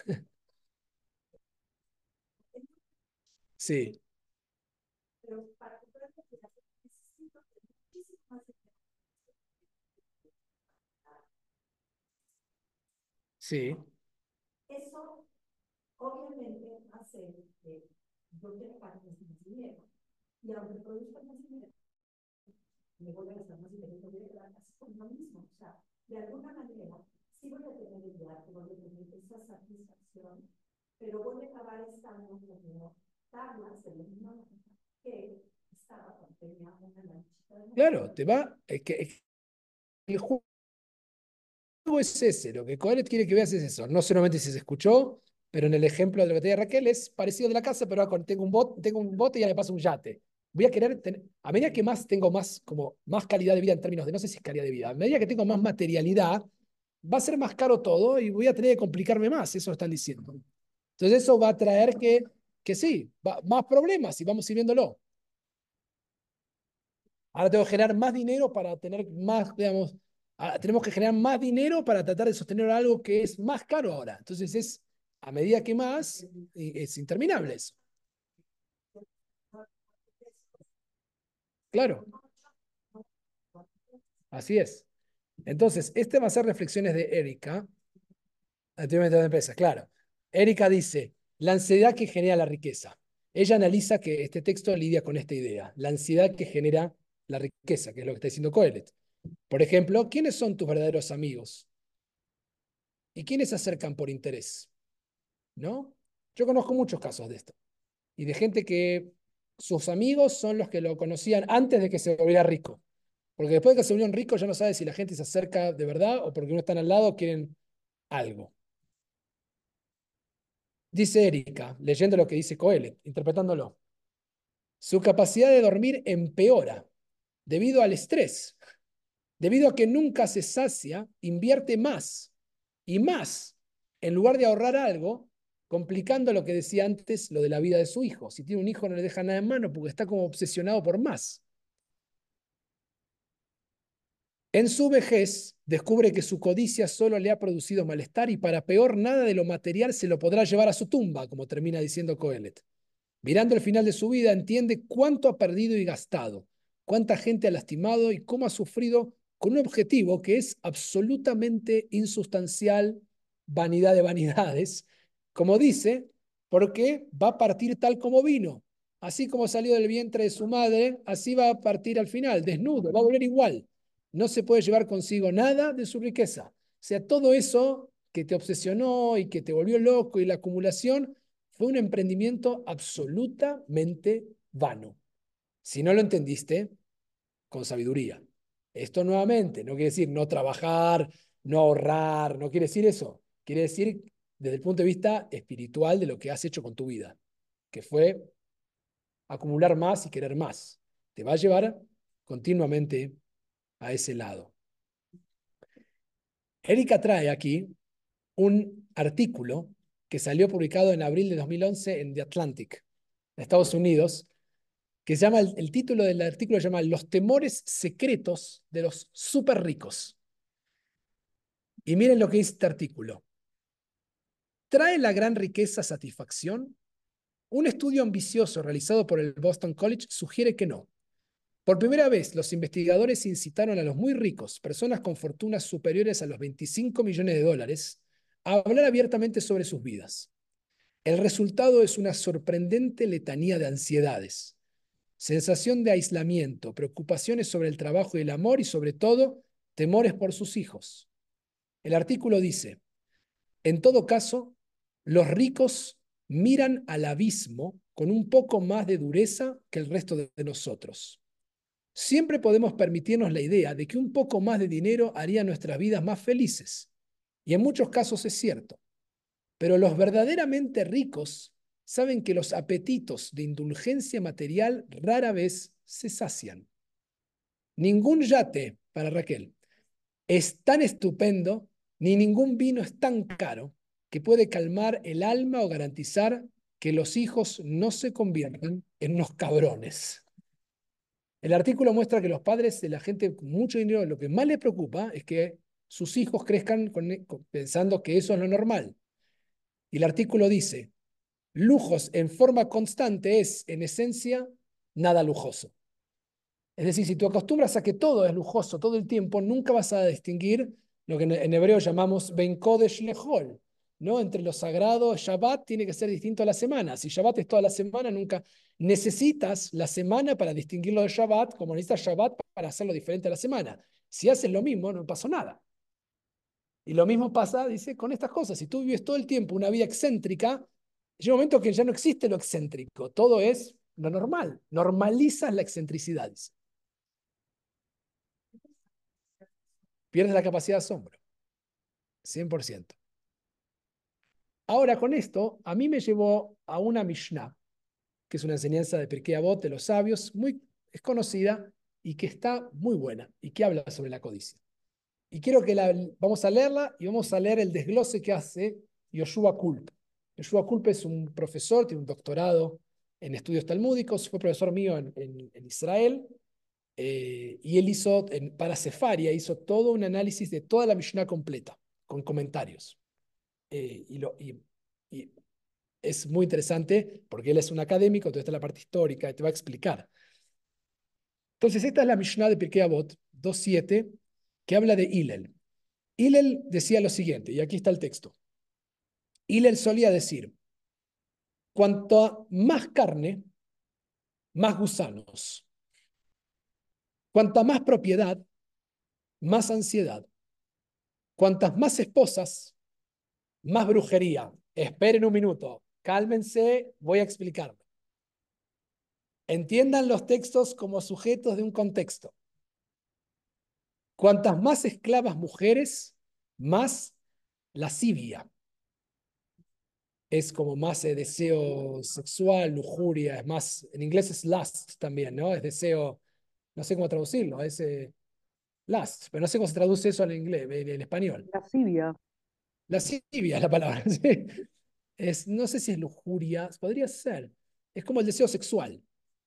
Sí,
pero para comprar necesito muchísimo más.
sí,
Eso obviamente hace que yo quiera pagar más dinero. Y aunque produzca más dinero, me voy a gastar más dinero, me voy a quedar casi con lo mismo. O sea, de alguna manera, sí voy a tener el viaje, voy a tener esa satisfacción, pero voy a acabar estando como tablas de la misma manera que estaba cuando tenía una lanchita de motor.
claro, te va. El juego es ese, lo que Coelet quiere que veas es eso. No solamente si se escuchó, pero en el ejemplo de lo que te dice Raquel es parecido de la casa, pero tengo un bote y ya le paso un yate. Voy a querer tener, a medida que más tengo más calidad de vida en términos de, no sé si es calidad de vida, a medida que tengo más materialidad, va a ser más caro todo y voy a tener que complicarme más, eso lo están diciendo. Entonces eso va a traer que sí, más problemas y vamos a ir viéndolo. Ahora tengo que generar más dinero para tener más, digamos, tenemos que generar más dinero para tratar de sostener algo que es más caro ahora. Entonces a medida que más, es interminable eso. Claro, así es. Entonces, este va a ser reflexiones de Erika, anteriormente de empresa, claro. Erika dice, la ansiedad que genera la riqueza. Ella analiza que este texto lidia con esta idea, la ansiedad que genera la riqueza, que es lo que está diciendo Coelet. Por ejemplo, ¿quiénes son tus verdaderos amigos? ¿Y quiénes se acercan por interés? ¿No? Yo conozco muchos casos de esto. Y de gente que sus amigos son los que lo conocían antes de que se volviera rico. Porque después de que se volvieron ricos ya no sabe si la gente se acerca de verdad o porque no están al lado quieren algo. Dice Erika, leyendo lo que dice Coelho, interpretándolo. Su capacidad de dormir empeora debido al estrés. Debido a que nunca se sacia, invierte más y más en lugar de ahorrar algo, complicando lo que decía antes, lo de la vida de su hijo. Si tiene un hijo no le deja nada en mano porque está como obsesionado por más. En su vejez, descubre que su codicia solo le ha producido malestar y para peor nada de lo material se lo podrá llevar a su tumba, como termina diciendo Coelet. Mirando el final de su vida, entiende cuánto ha perdido y gastado, cuánta gente ha lastimado y cómo ha sufrido con un objetivo que es absolutamente insustancial, vanidad de vanidades, como dice, porque va a partir tal como vino. Así como salió del vientre de su madre, así va a partir al final, desnudo, va a volver igual. No se puede llevar consigo nada de su riqueza. O sea, todo eso que te obsesionó y que te volvió loco y la acumulación fue un emprendimiento absolutamente vano. Si no lo entendiste, con sabiduría. Esto nuevamente no quiere decir no trabajar, no ahorrar, no quiere decir eso. Quiere decir desde el punto de vista espiritual de lo que has hecho con tu vida, que fue acumular más y querer más. Te va a llevar continuamente a ese lado. Erika trae aquí un artículo que salió publicado en abril de 2011 en The Atlantic. en Estados Unidos, que se llama, el título del artículo se llama Los temores secretos de los súper ricos. Y miren lo que dice este artículo. ¿Trae la gran riqueza satisfacción? Un estudio ambicioso realizado por el Boston College sugiere que no. Por primera vez, los investigadores incitaron a los muy ricos, personas con fortunas superiores a los 25 millones de dólares, a hablar abiertamente sobre sus vidas. El resultado es una sorprendente letanía de ansiedades, sensación de aislamiento, preocupaciones sobre el trabajo y el amor y, sobre todo, temores por sus hijos. El artículo dice, en todo caso, los ricos miran al abismo con un poco más de dureza que el resto de nosotros. Siempre podemos permitirnos la idea de que un poco más de dinero haría nuestras vidas más felices. Y en muchos casos es cierto. Pero los verdaderamente ricos saben que los apetitos de indulgencia material rara vez se sacian. Ningún yate, para Raquel, es tan estupendo, ni ningún vino es tan caro que puede calmar el alma o garantizar que los hijos no se conviertan en unos cabrones. El artículo muestra que los padres de la gente con mucho dinero lo que más les preocupa es que sus hijos crezcan pensando que eso es lo normal. Y el artículo dice, lujos en forma constante es, en esencia, nada lujoso. Es decir, si tú acostumbras a que todo es lujoso todo el tiempo, nunca vas a distinguir lo que en hebreo llamamos Ben Kodesh Lehol, ¿no? Entre lo sagrado, Shabbat tiene que ser distinto a la semana. Si Shabbat es toda la semana, nunca necesitas la semana para distinguirlo de Shabbat, como necesitas Shabbat para hacerlo diferente a la semana. Si haces lo mismo, no pasó nada. Y lo mismo pasa, dice, con estas cosas. Si tú vives todo el tiempo una vida excéntrica, llega un momento que ya no existe lo excéntrico, todo es lo normal. Normalizas la excentricidad. Dice. Pierdes la capacidad de asombro. 100%. Ahora, con esto, a mí me llevó a una Mishnah, que es una enseñanza de Pirkei Avot, de los sabios, es conocida y que está muy buena, y que habla sobre la codicia. Y quiero que vamos a leerla y vamos a leer el desglose que hace Yoshua Kulp. Yoshua Kulp es un profesor, tiene un doctorado en estudios talmúdicos, fue profesor mío en Israel, y él hizo, para Sefaria, hizo todo un análisis de toda la Mishnah completa, con comentarios. Y es muy interesante porque él es un académico, entonces está la parte histórica y te va a explicar. Entonces, esta es la Mishnah de Pirkei Avot 2.7, que habla de Hillel. Hillel decía lo siguiente, y aquí está el texto. Hillel solía decir, cuanto más carne, más gusanos. Cuanta más propiedad, más ansiedad. Cuantas más esposas, más brujería. Esperen un minuto, cálmense, voy a explicarme. Entiendan los textos como sujetos de un contexto. Cuantas más esclavas mujeres, más lascivia. Es como más deseo sexual, lujuria, es más, en inglés es lust también, ¿no? Es deseo, no sé cómo traducirlo, es lust, pero no sé cómo se traduce eso en inglés, en español.
Lascivia.
Lascivia es la palabra, ¿sí? No sé si es lujuria, podría ser. Es como el deseo sexual.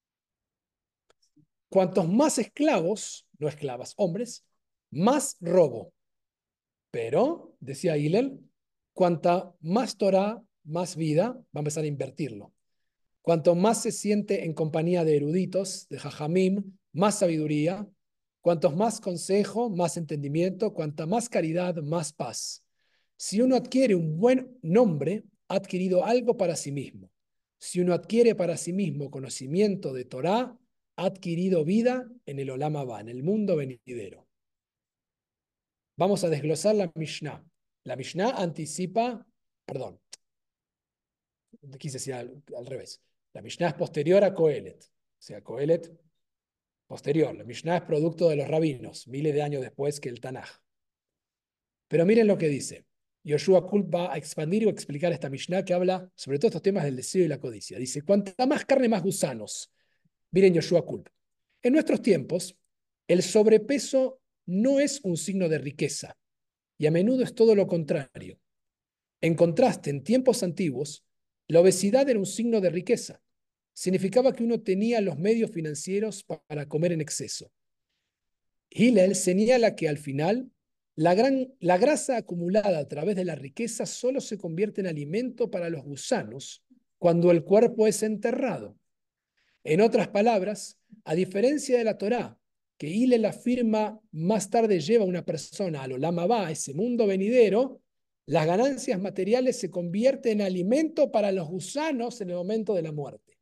Cuantos más esclavos, no esclavas, hombres, más robo. Pero, decía Hillel, cuanta más Torah, más vida, va a empezar a invertirlo. Cuanto más se siente en compañía de eruditos, de jajamim, más sabiduría. Cuantos más consejo, más entendimiento. Cuanta más caridad, más paz. Si uno adquiere un buen nombre, ha adquirido algo para sí mismo. Si uno adquiere para sí mismo conocimiento de Torah, ha adquirido vida en el Olam Abba, en el mundo venidero. Vamos a desglosar la Mishnah. La Mishnah anticipa, perdón, quise decir al revés. La Mishnah es posterior a Coelet. O sea, Coelet, posterior. La Mishnah es producto de los rabinos, miles de años después que el Tanaj. Pero miren lo que dice. Yoshua Kulp va a expandir y a explicar esta Mishnah que habla sobre todos estos temas del deseo y la codicia. Dice, cuanta más carne, más gusanos. Miren Yoshua Kulp. En nuestros tiempos, el sobrepeso no es un signo de riqueza, y a menudo es todo lo contrario. En contraste, en tiempos antiguos, la obesidad era un signo de riqueza. significaba que uno tenía los medios financieros para comer en exceso. Hillel señala que al final la grasa acumulada a través de la riqueza solo se convierte en alimento para los gusanos cuando el cuerpo es enterrado. En otras palabras, a diferencia de la Torá, que Hillel afirma más tarde lleva a una persona al Olam Abá, ese mundo venidero, las ganancias materiales se convierten en alimento para los gusanos en el momento de la muerte.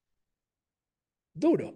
Duro.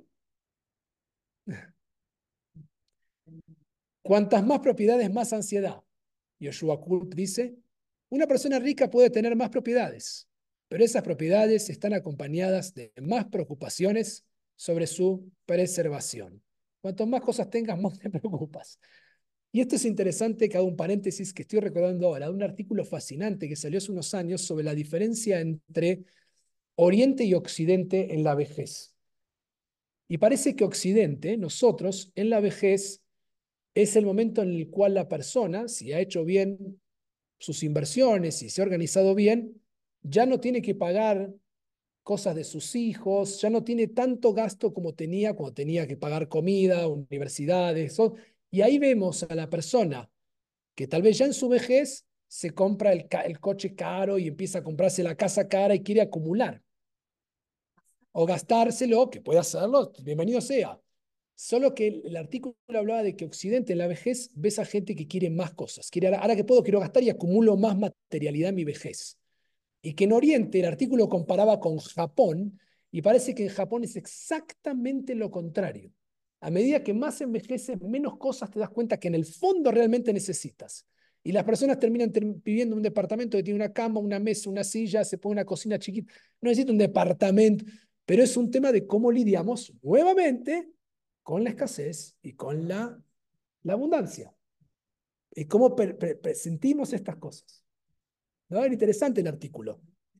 Cuantas más propiedades, más ansiedad. Yoshua Kulp dice, una persona rica puede tener más propiedades, pero esas propiedades están acompañadas de más preocupaciones sobre su preservación. Cuanto más cosas tengas, más te preocupas. Y esto es interesante, que hago un paréntesis que estoy recordando ahora, de un artículo fascinante que salió hace unos años sobre la diferencia entre Oriente y Occidente en la vejez. Y parece que Occidente, nosotros, en la vejez, es el momento en el cual la persona, si ha hecho bien sus inversiones y se ha organizado bien, ya no tiene que pagar cosas de sus hijos, ya no tiene tanto gasto como tenía cuando tenía que pagar comida, universidades. Y ahí vemos a la persona que tal vez ya en su vejez se compra el coche caro y empieza a comprarse la casa cara y quiere acumular. O gastárselo, que puede hacerlo, bienvenido sea. Solo que el artículo hablaba de que Occidente en la vejez ves a gente que quiere más cosas. Quiere, ahora que puedo, quiero gastar y acumulo más materialidad en mi vejez. Y que en Oriente el artículo comparaba con Japón y parece que en Japón es exactamente lo contrario. A medida que más envejeces, menos cosas te das cuenta que en el fondo realmente necesitas. Y las personas terminan viviendo en un departamento que tiene una cama, una mesa, una silla, se pone una cocina chiquita. No necesita un departamento, pero es un tema de cómo lidiamos nuevamente con la escasez y con la abundancia. Y cómo sentimos estas cosas. ¿No? Era interesante el artículo.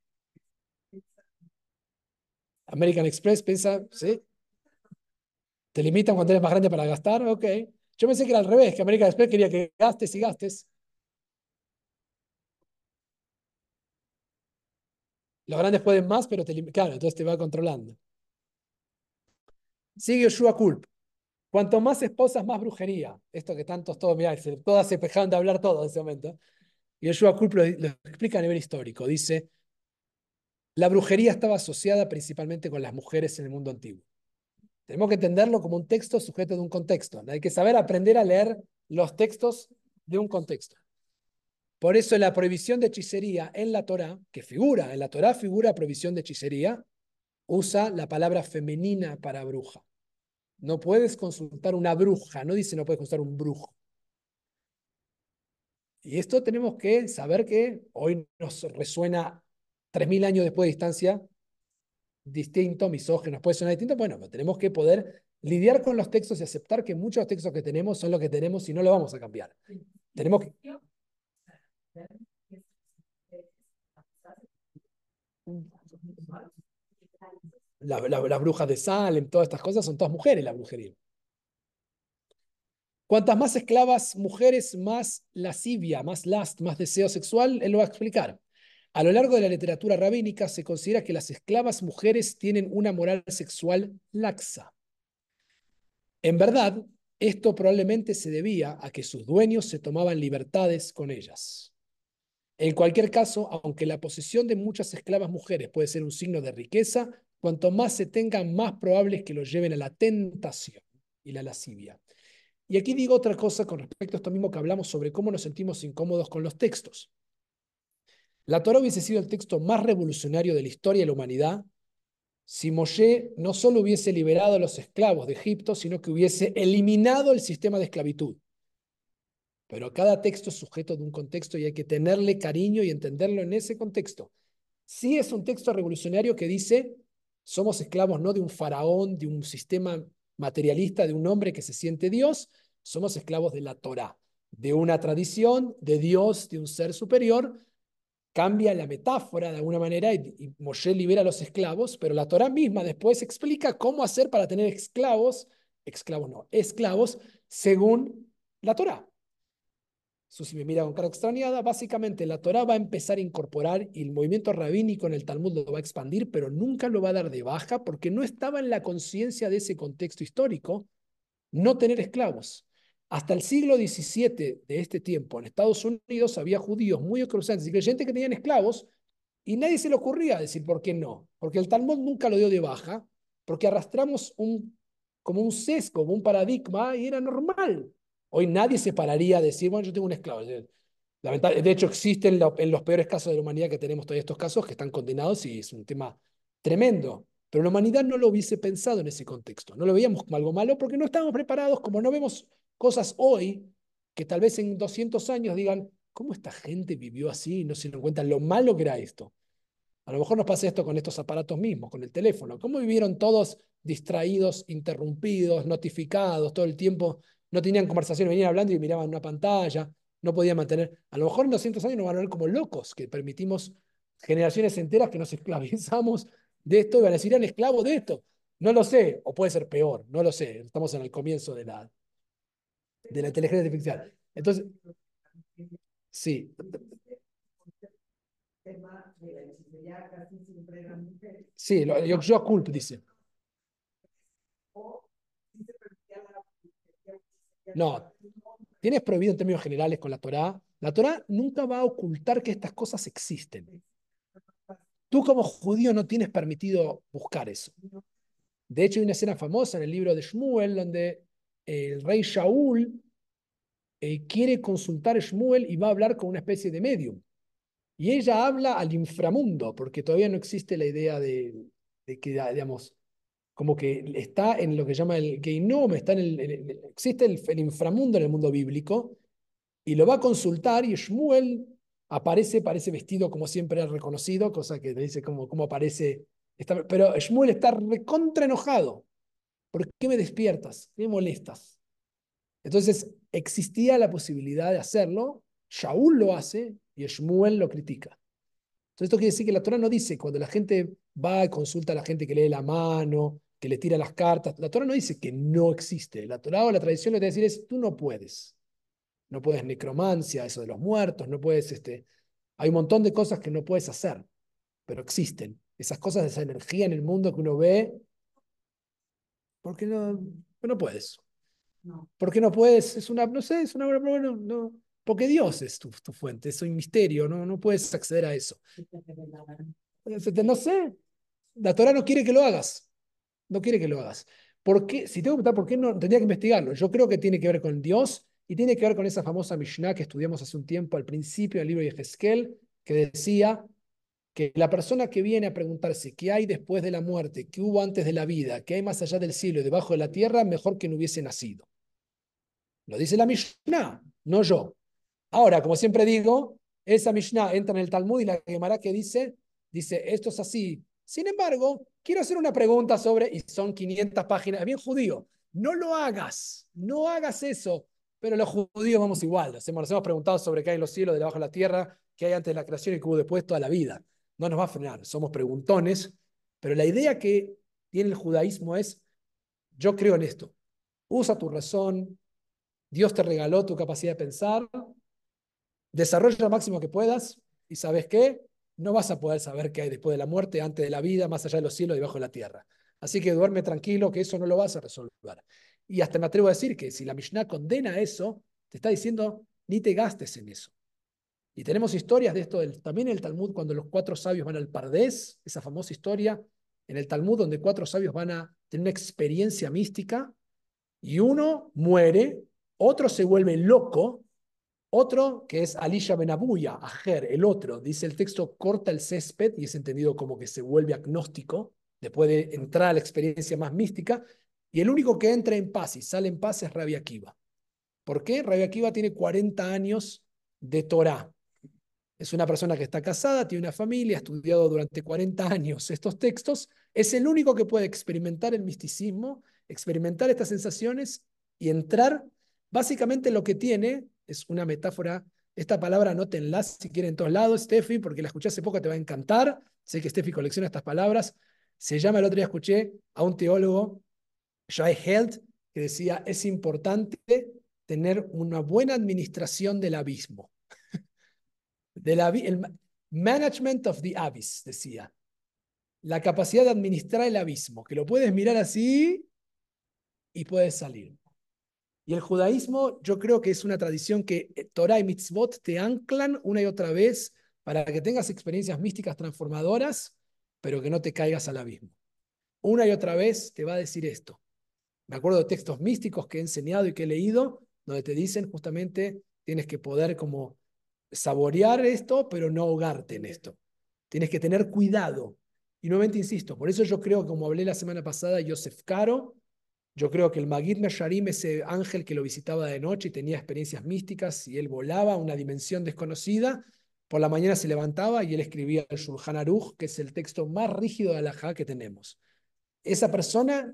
American Express piensa, ¿sí? ¿Te limitan cuando eres más grande para gastar? Ok. Yo pensé que era al revés, que American Express quería que gastes y gastes. Los grandes pueden más, pero claro, entonces te va controlando. Sigue Yoshua Kulp. Cuanto más esposas, más brujería. Esto que tantos todos, mirá, todas se pejaban de hablar todo en ese momento. Y Yoshua Kulp lo explica a nivel histórico. Dice, la brujería estaba asociada principalmente con las mujeres en el mundo antiguo. Tenemos que entenderlo como un texto sujeto de un contexto. Hay que saber aprender a leer los textos de un contexto. Por eso la prohibición de hechicería en la Torá, que figura, en la Torá figura prohibición de hechicería, usa la palabra femenina para bruja. No puedes consultar una bruja, no dice no puedes consultar un brujo. Y esto tenemos que saber que hoy nos resuena 3000 años después de distancia distinto, misógeno, puede sonar distinto. Bueno, pero tenemos que poder lidiar con los textos y aceptar que muchos de los textos que tenemos son los que tenemos y no lo vamos a cambiar. Tenemos que... Las brujas de Salem, todas estas cosas son todas mujeres, la brujería. Cuantas más esclavas mujeres, más lascivia, más lust, más deseo sexual, él lo va a explicar. A lo largo de la literatura rabínica se considera que las esclavas mujeres tienen una moral sexual laxa. En verdad, esto probablemente se debía a que sus dueños se tomaban libertades con ellas. En cualquier caso, aunque la posesión de muchas esclavas mujeres puede ser un signo de riqueza, cuanto más se tengan, más probable es que los lleven a la tentación y la lascivia. Y aquí digo otra cosa con respecto a esto mismo que hablamos sobre cómo nos sentimos incómodos con los textos. La Torá hubiese sido el texto más revolucionario de la historia de la humanidad si Moshe no solo hubiese liberado a los esclavos de Egipto, sino que hubiese eliminado el sistema de esclavitud. Pero cada texto es sujeto de un contexto y hay que tenerle cariño y entenderlo en ese contexto. Sí es un texto revolucionario que dice, somos esclavos no de un faraón, de un sistema materialista, de un hombre que se siente Dios, somos esclavos de la Torá, de una tradición, de Dios, de un ser superior. Cambia la metáfora de alguna manera y Moshe libera a los esclavos, pero la Torá misma después explica cómo hacer para tener esclavos, esclavos según la Torá. Susi me mira con cara extrañada. Básicamente, la Torá va a empezar a incorporar y el movimiento rabínico en el Talmud lo va a expandir, pero nunca lo va a dar de baja porque no estaba en la conciencia de ese contexto histórico no tener esclavos. Hasta el siglo XVII de este tiempo, en Estados Unidos había judíos muy cruzantes y creyentes que tenían esclavos y nadie se le ocurría decir por qué no, porque el Talmud nunca lo dio de baja, porque arrastramos como un sesgo, como un paradigma y era normal. Hoy nadie se pararía a decir, bueno, yo tengo un esclavo. De hecho, existen en los peores casos de la humanidad que tenemos todos estos casos que están condenados y es un tema tremendo. Pero la humanidad no lo hubiese pensado en ese contexto. No lo veíamos como algo malo porque no estábamos preparados, como no vemos cosas hoy que tal vez en 200 años digan, ¿cómo esta gente vivió así y no se dieron cuenta lo malo que era esto? A lo mejor nos pasa esto con estos aparatos mismos, con el teléfono. ¿Cómo vivieron todos distraídos, interrumpidos, notificados todo el tiempo? No tenían conversación, venían hablando y miraban una pantalla, no podían mantener. A lo mejor en 200 años nos van a ver como locos, que permitimos generaciones enteras que nos esclavizamos de esto y van a decir, eran esclavos de esto. No lo sé, o puede ser peor, no lo sé. Estamos en el comienzo de la inteligencia artificial. Entonces, sí,
tema de la hechicería casi siempre eran mujeres.
sí, yo culp dice.
O si se permitía la hechicería.
No, tienes prohibido en términos generales con la Torá. La Torá nunca va a ocultar que estas cosas existen. Tú como judío no tienes permitido buscar eso. De hecho, hay una escena famosa en el libro de Shmuel donde el rey Shaul quiere consultar a Shmuel y va a hablar con una especie de medium. Y ella habla al inframundo, porque todavía no existe la idea de que, digamos, como que está en lo que llama el Geinom, está existe el inframundo en el mundo bíblico, y lo va a consultar y Shmuel parece vestido como siempre ha reconocido, cosa que le dice cómo aparece. Pero Shmuel está recontra enojado. ¿Por qué me despiertas? ¿Qué me molestas? Entonces existía la posibilidad de hacerlo, Shaul lo hace y Shmuel lo critica. Entonces esto quiere decir que la Torah no dice cuando la gente va y consulta a la gente que lee la mano, que le tira las cartas, la Torah no dice que no existe. La Torah o la tradición lo que te va a decir es tú no puedes. No puedes necromancia, eso de los muertos, no puedes, hay un montón de cosas que no puedes hacer, pero existen. Esas cosas, esa energía en el mundo que uno ve, porque no puedes.
No.
¿Por qué no puedes? No sé, es una bueno, no, porque Dios es tu fuente, es un misterio, no puedes acceder a eso. No sé, la Torah no quiere que lo hagas, no quiere que lo hagas. ¿Por qué? Si tengo que preguntar por qué no, tendría que investigarlo. Yo creo que tiene que ver con Dios y tiene que ver con esa famosa Mishnah que estudiamos hace un tiempo al principio del libro de Ezequiel, que decía que la persona que viene a preguntarse qué hay después de la muerte, qué hubo antes de la vida, qué hay más allá del cielo y debajo de la tierra, mejor que no hubiese nacido. Lo dice la Mishnah, no yo. Ahora, como siempre digo, esa Mishnah entra en el Talmud y la Gemara que dice, esto es así. Sin embargo, quiero hacer una pregunta sobre, y son 500 páginas, bien judío, no lo hagas, no hagas eso. Pero los judíos vamos igual, nos hemos preguntado sobre qué hay en los cielos, debajo de la tierra, qué hay antes de la creación y qué hubo después toda la vida. No nos va a frenar, somos preguntones, pero la idea que tiene el judaísmo es, yo creo en esto, usa tu razón, Dios te regaló tu capacidad de pensar, desarrolla lo máximo que puedas y ¿sabes qué? No vas a poder saber qué hay después de la muerte, antes de la vida, más allá de los cielos y debajo de la tierra. Así que duerme tranquilo que eso no lo vas a resolver. Y hasta me atrevo a decir que si la Mishnah condena eso, te está diciendo ni te gastes en eso. Y tenemos historias de esto también en el Talmud cuando los 4 sabios van al Pardés, esa famosa historia en el Talmud donde 4 sabios van a tener una experiencia mística y uno muere, otro se vuelve loco, otro que es Alisha Ben Abuya, Ajer, el otro, dice el texto, corta el césped y es entendido como que se vuelve agnóstico, después de entrar a la experiencia más mística, y el único que entra en paz y sale en paz es Rabbi Akiva. ¿Por qué? Rabbi Akiva tiene 40 años de Torá. Es una persona que está casada, tiene una familia, ha estudiado durante 40 años estos textos, es el único que puede experimentar el misticismo, experimentar estas sensaciones y entrar. Básicamente lo que tiene es una metáfora. Esta palabra anótenla si quieren en todos lados, Steffi, porque la escuché hace poco, te va a encantar. Sé que Steffi colecciona estas palabras. El otro día escuché a un teólogo, Shai Held, que decía, es importante tener una buena administración del abismo. El management of the abyss, decía. La capacidad de administrar el abismo, que lo puedes mirar así y puedes salir. Y el judaísmo, yo creo que es una tradición que Torah y Mitzvot te anclan una y otra vez para que tengas experiencias místicas transformadoras, pero que no te caigas al abismo. Una y otra vez te va a decir esto. Me acuerdo de textos místicos que he enseñado y que he leído, donde te dicen justamente tienes que poder como saborear esto, pero no ahogarte en esto. Tienes que tener cuidado. Y nuevamente insisto, por eso yo creo, como hablé la semana pasada, Yosef Caro, yo creo que el Magid Mesharim, ese ángel que lo visitaba de noche y tenía experiencias místicas, y él volaba a una dimensión desconocida, por la mañana se levantaba y él escribía el Shulchan Aruch, que es el texto más rígido de Halajá que tenemos. Esa persona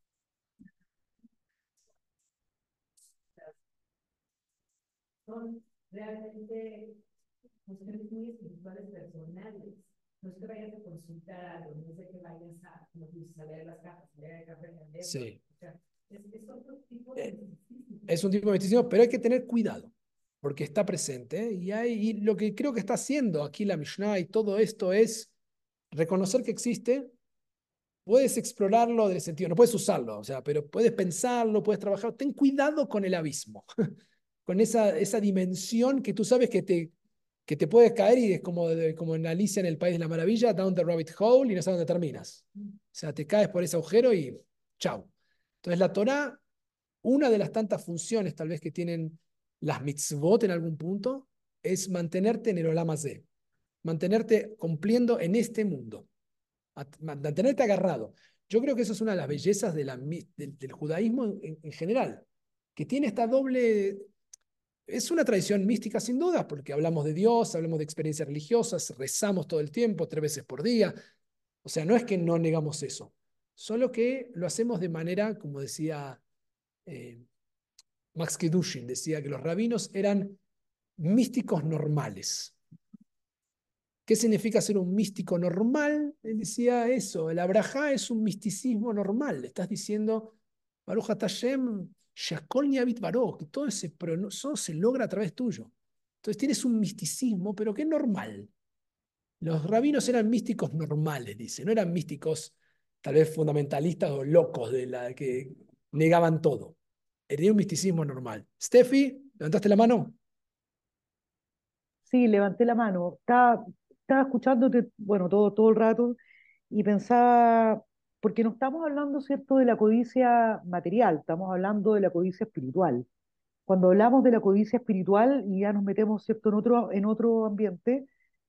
son realmente cuestiones muy espirituales personales. No es que vayas a consultar algo, no es de que vayas a, como tú dices, a leer las cartas, a leer el café, a leer.
sí.
O sea, es otro tipo de misticismo.
Es un tipo de misticismo, pero hay que tener cuidado, porque está presente, y lo que creo que está haciendo aquí la Mishnah y todo esto es reconocer que existe. Puedes explorarlo del sentido, no puedes usarlo, o sea, pero puedes pensarlo, puedes trabajar. Ten cuidado con el abismo, con esa dimensión que tú sabes que te puedes caer y es como en Alicia en el País de la Maravilla, down the rabbit hole y no sabes dónde terminas. O sea, te caes por ese agujero y chau. Entonces la Torah, una de las tantas funciones tal vez que tienen las mitzvot en algún punto, es mantenerte en el Olam Hazé, mantenerte cumpliendo en este mundo, mantenerte agarrado. Yo creo que eso es una de las bellezas del judaísmo en general, que tiene esta doble. Es una tradición mística sin duda, porque hablamos de Dios, hablamos de experiencias religiosas, rezamos todo el tiempo, 3 veces por día. O sea, no es que no negamos eso, solo que lo hacemos de manera, como decía eh, Max Kedushin, decía que los rabinos eran místicos normales. ¿Qué significa ser un místico normal? Él decía eso, el abrahá es un misticismo normal. Le estás diciendo, Baruch Hashem, Shakol Niavit Baruch, que todo eso se logra a través tuyo. Entonces tienes un misticismo, pero que es normal. Los rabinos eran místicos normales, dice, no eran místicos tal vez fundamentalistas o locos que negaban todo. Era un misticismo normal. Steffi, ¿levantaste la mano?
Sí, levanté la mano. Estaba escuchándote, bueno, todo el rato y pensaba, porque no estamos hablando, ¿cierto?, de la codicia material, estamos hablando de la codicia espiritual. Cuando hablamos de la codicia espiritual y ya nos metemos, ¿cierto?, en otro ambiente,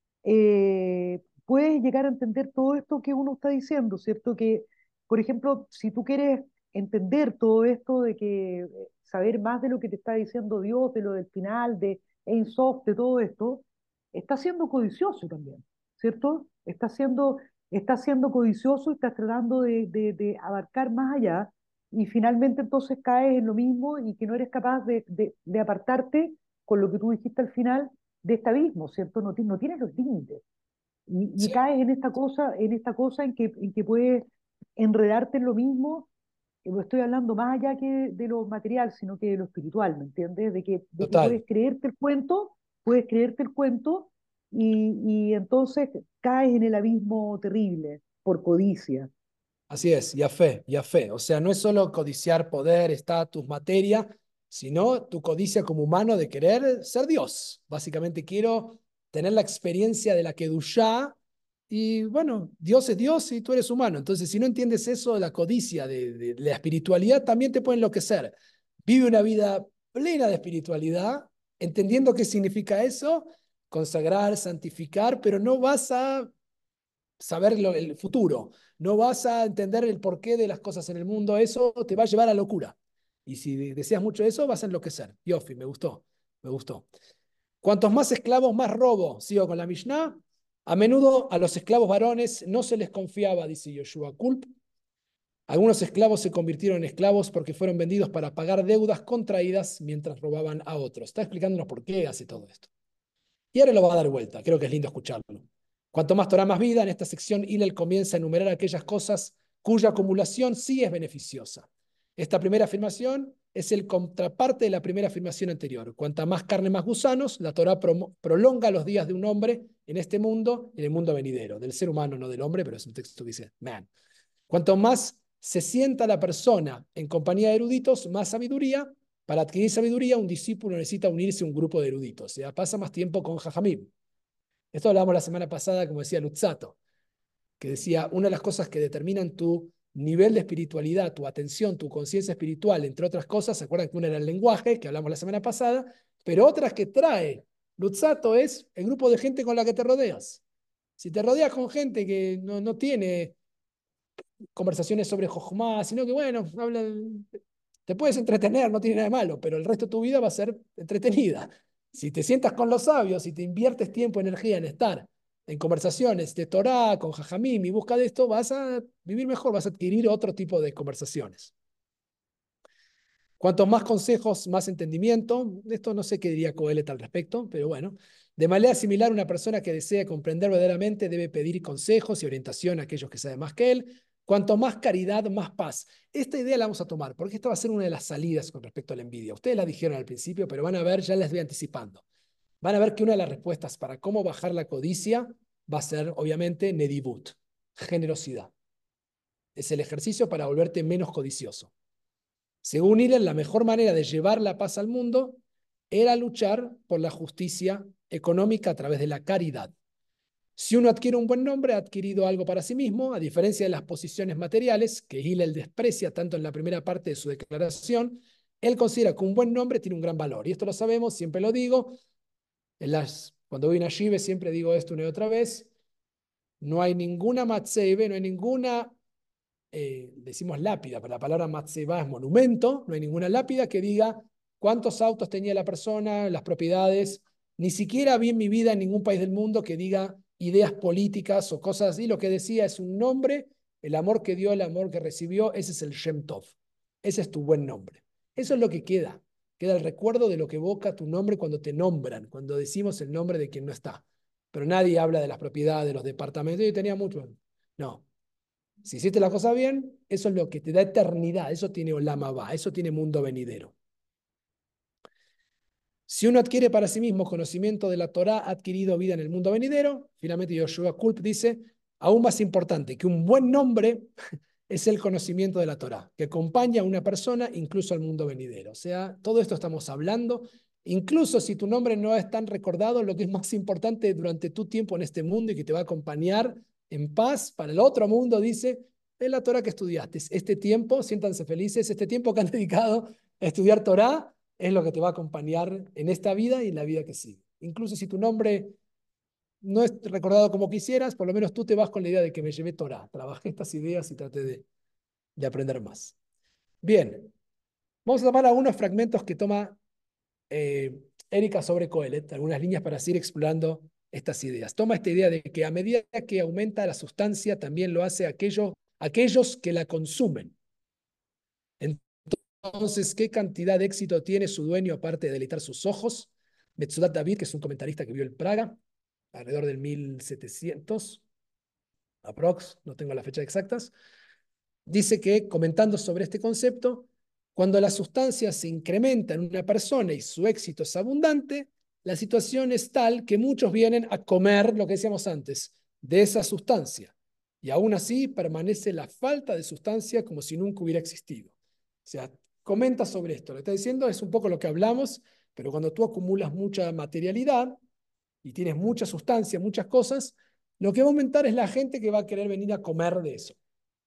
puedes llegar a entender todo esto que uno está diciendo, ¿cierto? Que, por ejemplo, si tú quieres entender todo esto de que saber más de lo que te está diciendo Dios, de lo del final, de Ein Sof, de todo esto, está siendo codicioso también, ¿cierto? Está siendo codicioso y estás tratando de abarcar más allá y finalmente entonces caes en lo mismo y que no eres capaz de apartarte con lo que tú dijiste al final de este abismo, ¿cierto? No tienes los límites. Y
Sí,
caes en esta cosa en que puedes enredarte en lo mismo, lo estoy hablando más allá que de lo material, sino que de lo espiritual, ¿me entiendes? De que
total.
puedes creerte el cuento y entonces caes en el abismo terrible por codicia.
Así es, y a fe, y a fe. O sea, no es solo codiciar poder, estatus, materia, sino tu codicia como humano de querer ser Dios. Básicamente quiero tener la experiencia de la Kedushá y bueno, Dios es Dios y tú eres humano. Entonces, si no entiendes eso, la codicia de la espiritualidad también te puede enloquecer. Vive una vida plena de espiritualidad, entendiendo qué significa eso, consagrar, santificar, pero no vas a saber el futuro, no vas a entender el porqué de las cosas en el mundo, eso te va a llevar a locura. Y si deseas mucho eso, vas a enloquecer. Yofi, me gustó, me gustó. Cuantos más esclavos, más robo. Sigo con la Mishnah. A menudo a los esclavos varones no se les confiaba, dice Yoshua Kulp. Algunos esclavos se convirtieron en esclavos porque fueron vendidos para pagar deudas contraídas mientras robaban a otros. Está explicándonos por qué hace todo esto. Y ahora lo va a dar vuelta, creo que es lindo escucharlo. Cuanto más Torah, más vida. En esta sección, Hillel comienza a enumerar aquellas cosas cuya acumulación sí es beneficiosa. Esta primera afirmación es el contraparte de la primera afirmación anterior. Cuanta más carne, más gusanos, la Torá prolonga los días de un hombre en este mundo, en el mundo venidero, del ser humano, no del hombre, pero es un texto que dice man. Cuanto más se sienta la persona en compañía de eruditos, más sabiduría. Para adquirir sabiduría, un discípulo necesita unirse a un grupo de eruditos, o sea, pasa más tiempo con Jajamim. Esto hablábamos la semana pasada, como decía Luzzatto, que decía, una de las cosas que determinan tu nivel de espiritualidad, tu atención, tu conciencia espiritual, entre otras cosas, se acuerdan que una era el lenguaje, que hablamos la semana pasada, pero otras que trae Luzzatto es el grupo de gente con la que te rodeas. Si te rodeas con gente que no tiene conversaciones sobre Jojomá, sino que, bueno, te puedes entretener, no tiene nada de malo, pero el resto de tu vida va a ser entretenida. Si te sientas con los sabios, si te inviertes tiempo, energía en estar en conversaciones de Torah, con Jajamim y busca de esto, vas a vivir mejor, vas a adquirir otro tipo de conversaciones. Cuanto más consejos, más entendimiento. Esto no sé qué diría Coelet al respecto, pero bueno. De manera similar, una persona que desea comprender verdaderamente debe pedir consejos y orientación a aquellos que saben más que él. Cuanto más caridad, más paz. Esta idea la vamos a tomar, porque esta va a ser una de las salidas con respecto a la envidia. Ustedes la dijeron al principio, pero van a ver, ya les voy anticipando. Van a ver que una de las respuestas para cómo bajar la codicia va a ser, obviamente, nedibut, generosidad. Es el ejercicio para volverte menos codicioso. Según Hillel, la mejor manera de llevar la paz al mundo era luchar por la justicia económica a través de la caridad. Si uno adquiere un buen nombre, ha adquirido algo para sí mismo, a diferencia de las posiciones materiales, que Hillel desprecia tanto en la primera parte de su declaración. Él considera que un buen nombre tiene un gran valor. Y esto lo sabemos, siempre lo digo. Cuando voy a una shive siempre digo esto una y otra vez. No hay ninguna matzeibe, no hay ninguna decimos lápida, pero la palabra matzeba es monumento, no hay ninguna lápida que diga cuántos autos tenía la persona, las propiedades, ni siquiera vi en mi vida en ningún país del mundo que diga ideas políticas o cosas así, lo que decía es un nombre, el amor que dio, el amor que recibió, ese es el Shem Tov, ese es tu buen nombre. Eso es lo que queda, queda el recuerdo de lo que evoca tu nombre cuando te nombran, cuando decimos el nombre de quien no está. Pero nadie habla de las propiedades, de los departamentos, yo tenía mucho. No, si hiciste la cosa bien, eso es lo que te da eternidad, eso tiene Olam Abba, eso tiene mundo venidero. Si uno adquiere para sí mismo conocimiento de la Torá, ha adquirido vida en el mundo venidero. Finalmente, Yoshua Kulp dice, aún más importante que un buen nombre es el conocimiento de la Torá, que acompaña a una persona incluso al mundo venidero. O sea, todo esto estamos hablando. Incluso si tu nombre no es tan recordado, lo que es más importante durante tu tiempo en este mundo y que te va a acompañar en paz para el otro mundo, dice, es la Torá que estudiaste. Este tiempo, siéntanse felices, este tiempo que han dedicado a estudiar Torá es lo que te va a acompañar en esta vida y en la vida que sigue. Incluso si tu nombre no es recordado como quisieras, por lo menos tú te vas con la idea de que me llevé Torá, trabajé estas ideas y traté de aprender más. Bien, vamos a tomar algunos fragmentos que toma Erika sobre Coelet, algunas líneas para seguir explorando estas ideas. Toma esta idea de que a medida que aumenta la sustancia, también lo hace aquellos que la consumen. Entonces, ¿qué cantidad de éxito tiene su dueño aparte de deleitar sus ojos? Metsudat David, que es un comentarista que vivió en Praga, alrededor del 1700, aprox, no tengo las fechas exactas, dice que, comentando sobre este concepto, cuando la sustancia se incrementa en una persona y su éxito es abundante, la situación es tal que muchos vienen a comer, lo que decíamos antes, de esa sustancia. Y aún así permanece la falta de sustancia como si nunca hubiera existido. O sea, comenta sobre esto. Lo que está diciendo es un poco lo que hablamos, pero cuando tú acumulas mucha materialidad y tienes mucha sustancia, muchas cosas, lo que va a aumentar es la gente que va a querer venir a comer de eso.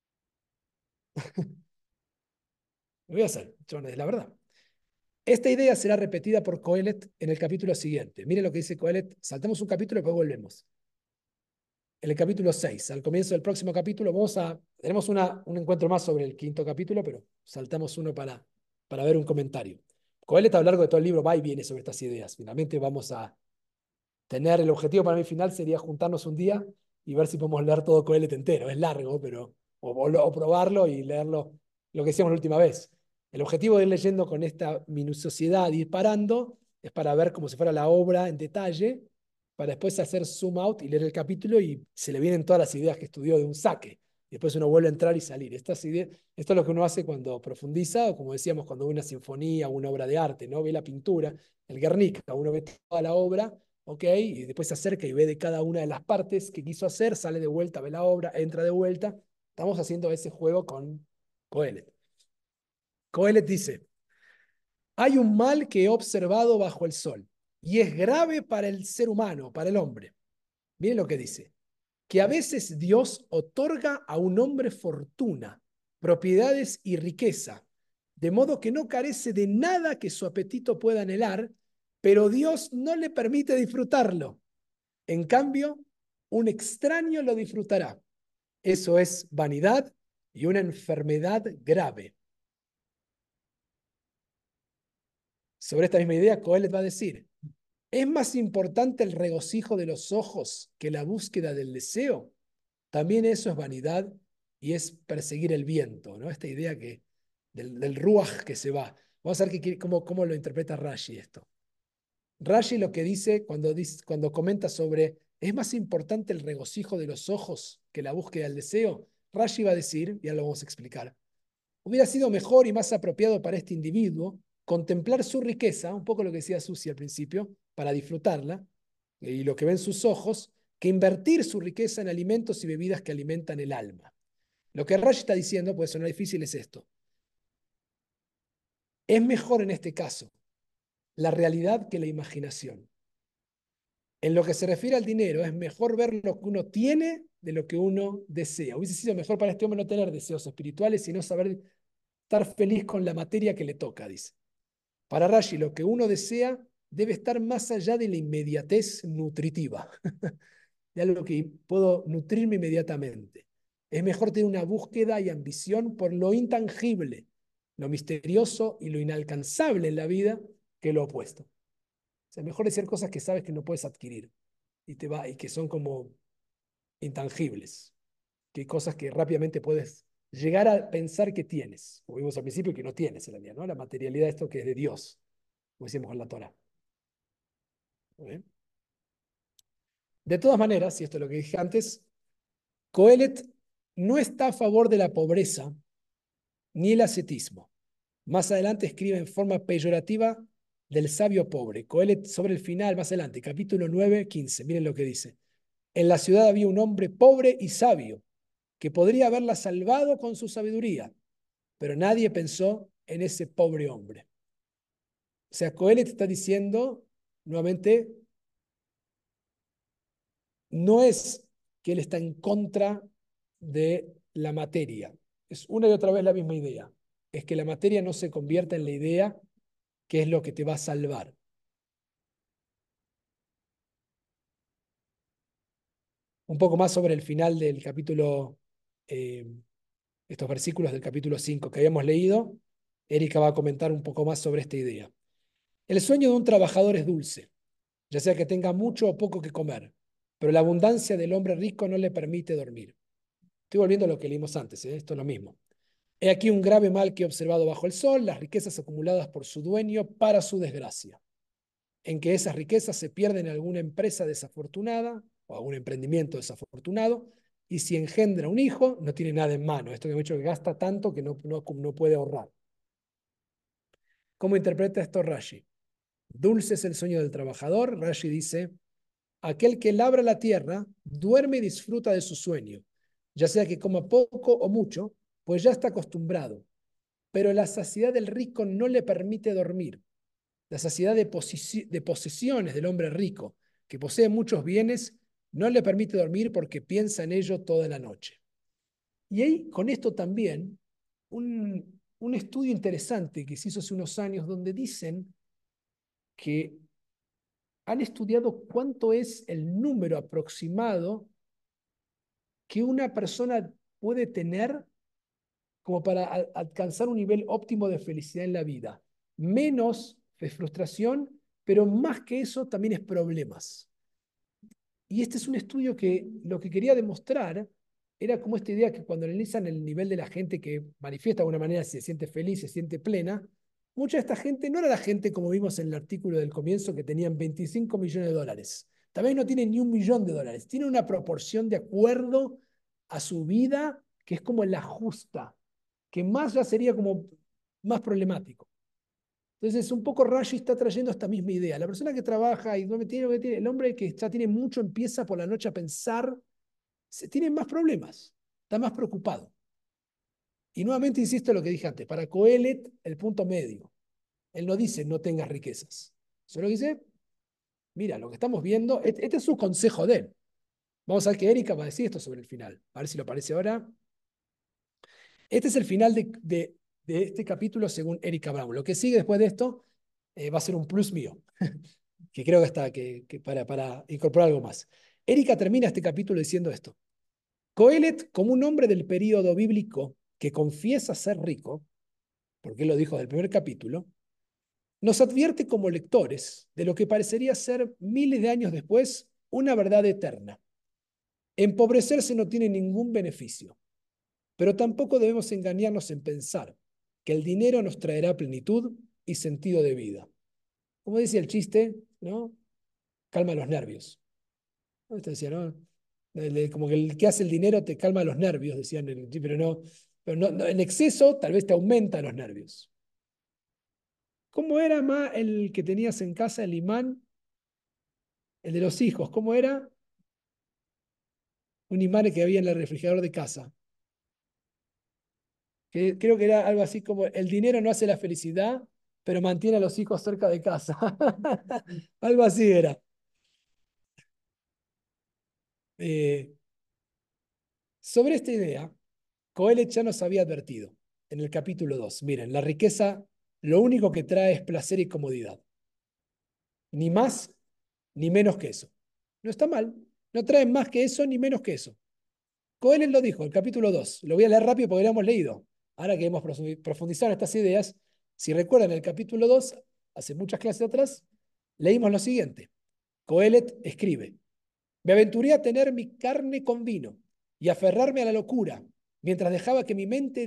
Lo voy a hacer, es la verdad. Esta idea será repetida por Coelet en el capítulo siguiente. Miren lo que dice Coelet. Saltamos un capítulo y después volvemos. En el capítulo 6, al comienzo del próximo capítulo, tenemos un encuentro más sobre el quinto capítulo, pero saltamos uno para ver un comentario. Coelet a lo largo de todo el libro va y viene sobre estas ideas. Finalmente vamos a tener, el objetivo para mí final sería juntarnos un día y ver si podemos leer todo Coelet entero. Es largo, pero o probarlo y leerlo, lo que decíamos la última vez. El objetivo de ir leyendo con esta minuciosidad y ir parando es para ver como si fuera la obra en detalle, para después hacer zoom out y leer el capítulo y se le vienen todas las ideas que estudió de un saque. y después uno vuelve a entrar y salir. Esto es lo que uno hace cuando profundiza, o como decíamos, cuando ve una sinfonía o una obra de arte, ¿no? Ve la pintura, el Guernica, uno ve toda la obra, ¿ok? Y después se acerca y ve de cada una de las partes que quiso hacer, sale de vuelta, ve la obra, entra de vuelta. Estamos haciendo ese juego con Coelet. Coelet dice, hay un mal que he observado bajo el sol, y es grave para el ser humano, para el hombre. Miren lo que dice, que a veces Dios otorga a un hombre fortuna, propiedades y riqueza, de modo que no carece de nada que su apetito pueda anhelar, pero Dios no le permite disfrutarlo. En cambio, un extraño lo disfrutará. Eso es vanidad y una enfermedad grave. Sobre esta misma idea, Coelet va a decir, ¿es más importante el regocijo de los ojos que la búsqueda del deseo? También eso es vanidad y es perseguir el viento, ¿no? Esta idea del ruaj que se va. Vamos a ver cómo lo interpreta Rashi esto. Rashi lo que cuando comenta sobre ¿es más importante el regocijo de los ojos que la búsqueda del deseo? Rashi va a decir, ya lo vamos a explicar, hubiera sido mejor y más apropiado para este individuo contemplar su riqueza, un poco lo que decía Susi al principio, para disfrutarla, y lo que ven sus ojos, que invertir su riqueza en alimentos y bebidas que alimentan el alma. Lo que Rashi está diciendo, puede sonar difícil, es esto. Es mejor en este caso la realidad que la imaginación. En lo que se refiere al dinero, es mejor ver lo que uno tiene de lo que uno desea. Hubiese sido mejor para este hombre no tener deseos espirituales, sino saber estar feliz con la materia que le toca, dice. Para Rashi, lo que uno desea debe estar más allá de la inmediatez nutritiva, de algo que puedo nutrirme inmediatamente. Es mejor tener una búsqueda y ambición por lo intangible, lo misterioso y lo inalcanzable en la vida que lo opuesto. O sea, mejor decir cosas que sabes que no puedes adquirir y que son como intangibles, que cosas que rápidamente puedes llegar a pensar que tienes, como vimos al principio, que no tienes en realidad, ¿no? La materialidad de esto que es de Dios, como decimos en la Torah. De todas maneras, y esto es lo que dije antes, Coelet no está a favor de la pobreza ni el ascetismo. Más adelante escribe en forma peyorativa del sabio pobre. Coelet sobre el final, más adelante, capítulo 9, 15. Miren lo que dice. En la ciudad había un hombre pobre y sabio que podría haberla salvado con su sabiduría, pero nadie pensó en ese pobre hombre. O sea, Coelet está diciendo, nuevamente, no es que él está en contra de la materia. Es una y otra vez la misma idea. Es que la materia no se convierta en la idea que es lo que te va a salvar. Un poco más sobre el final del capítulo, estos versículos del capítulo 5 que habíamos leído. Erika va a comentar un poco más sobre esta idea. El sueño de un trabajador es dulce, ya sea que tenga mucho o poco que comer, pero la abundancia del hombre rico no le permite dormir. Estoy volviendo a lo que leímos antes, esto es lo mismo. He aquí un grave mal que he observado bajo el sol, las riquezas acumuladas por su dueño para su desgracia, en que esas riquezas se pierden en alguna empresa desafortunada o algún emprendimiento desafortunado, y si engendra un hijo, no tiene nada en mano. Esto que hemos dicho que gasta tanto que no puede ahorrar. ¿Cómo interpreta esto Rashi? Dulce es el sueño del trabajador. Rashi dice, aquel que labra la tierra duerme y disfruta de su sueño, ya sea que coma poco o mucho, pues ya está acostumbrado. Pero la saciedad del rico no le permite dormir. La saciedad de posesiones del hombre rico, que posee muchos bienes, no le permite dormir porque piensa en ello toda la noche. Y hay con esto también un estudio interesante que se hizo hace unos años donde dicen que han estudiado cuánto es el número aproximado que una persona puede tener como para alcanzar un nivel óptimo de felicidad en la vida. Menos es frustración, pero más que eso también es problemas. Y este es un estudio que lo que quería demostrar era como esta idea que cuando analizan el nivel de la gente que manifiesta de alguna manera si se siente feliz, se siente plena, mucha de esta gente no era la gente como vimos en el artículo del comienzo que tenían 25 millones de dólares. Tal vez no tienen ni $1 millón, tienen una proporción de acuerdo a su vida que es como la justa, que más ya sería como más problemático. Entonces, un poco Rashi está trayendo esta misma idea. La persona que trabaja y no tiene lo que tiene, el hombre que ya tiene mucho, empieza por la noche a pensar, tiene más problemas, está más preocupado. Y nuevamente insisto en lo que dije antes, para Coelet, el punto medio. Él no dice no tengas riquezas. Solo dice, mira, lo que estamos viendo, este es su consejo de él. Vamos a ver que Erika va a decir esto sobre el final. A ver si lo aparece ahora. Este es el final de este capítulo según Erika Brown. Lo que sigue después de esto va a ser un plus mío, que creo que está para incorporar algo más. Erika termina este capítulo diciendo esto. Coelet, como un hombre del período bíblico que confiesa ser rico, porque él lo dijo del primer capítulo, nos advierte como lectores de lo que parecería ser miles de años después una verdad eterna. Empobrecerse no tiene ningún beneficio, pero tampoco debemos engañarnos en pensar que el dinero nos traerá plenitud y sentido de vida. Como decía el chiste, ¿no? Calma los nervios. ¿No? Esto decía, ¿no? Como que el que hace el dinero te calma los nervios, decían, pero no, en exceso tal vez te aumenta los nervios. ¿Cómo era más el que tenías en casa, el imán? El de los hijos, ¿cómo era? Un imán que había en el refrigerador de casa. Que creo que era algo así como, el dinero no hace la felicidad, pero mantiene a los hijos cerca de casa. Algo así era. Eh, sobre esta idea, Coelet ya nos había advertido en el capítulo 2. Miren, la riqueza lo único que trae es placer y comodidad. Ni más ni menos que eso. No está mal. No trae más que eso ni menos que eso. Coelet lo dijo, el capítulo 2. Lo voy a leer rápido porque lo hemos leído. Ahora que hemos profundizado en estas ideas, si recuerdan el capítulo 2, hace muchas clases atrás, leímos lo siguiente. Coelet escribe, me aventuré a tener mi carne con vino y aferrarme a la locura, mientras dejaba que mi mente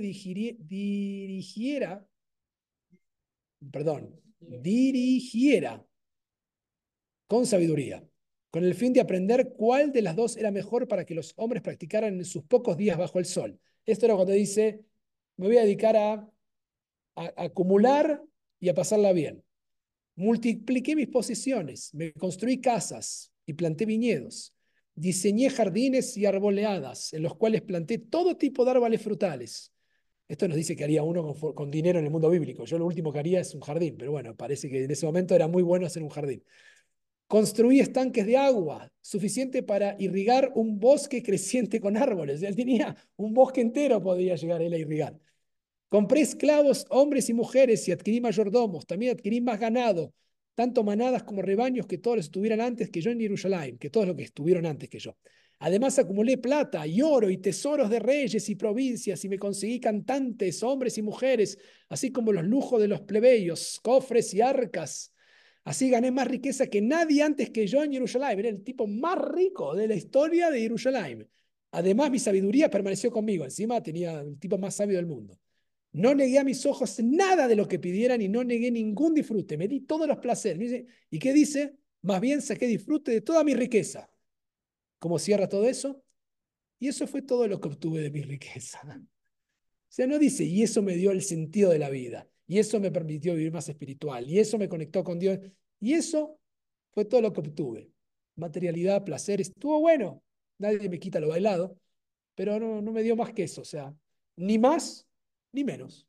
dirigiera con sabiduría, con el fin de aprender cuál de las dos era mejor para que los hombres practicaran en sus pocos días bajo el sol. Esto era cuando dice, me voy a dedicar a acumular y a pasarla bien. Multipliqué mis posesiones, me construí casas y planté viñedos. Diseñé jardines y arboleadas, en los cuales planté todo tipo de árboles frutales. Esto nos dice que haría uno con dinero en el mundo bíblico. Yo lo último que haría es un jardín, pero bueno, parece que en ese momento era muy bueno hacer un jardín. Construí estanques de agua, suficiente para irrigar un bosque creciente con árboles. Él tenía un bosque entero, podía llegar él a irrigar. Compré esclavos, hombres y mujeres, y adquirí mayordomos. También adquirí más ganado, tanto manadas como rebaños, que todos los estuvieran antes que yo en Jerusalén, que todos los que estuvieron antes que yo. Además acumulé plata y oro y tesoros de reyes y provincias, y me conseguí cantantes, hombres y mujeres, así como los lujos de los plebeyos, cofres y arcas. Así gané más riqueza que nadie antes que yo en Jerusalén. Era el tipo más rico de la historia de Jerusalén. Además, mi sabiduría permaneció conmigo. Encima tenía el tipo más sabio del mundo. No negué a mis ojos nada de lo que pidieran y no negué ningún disfrute. Me di todos los placeres. ¿Y qué dice? Más bien saqué disfrute de toda mi riqueza. ¿Cómo cierra todo eso? Y eso fue todo lo que obtuve de mi riqueza. O sea, no dice, y eso me dio el sentido de la vida, y eso me permitió vivir más espiritual, y eso me conectó con Dios, y eso fue todo lo que obtuve. Materialidad, placer, estuvo bueno. Nadie me quita lo bailado, pero no me dio más que eso. O sea, ni más ni menos.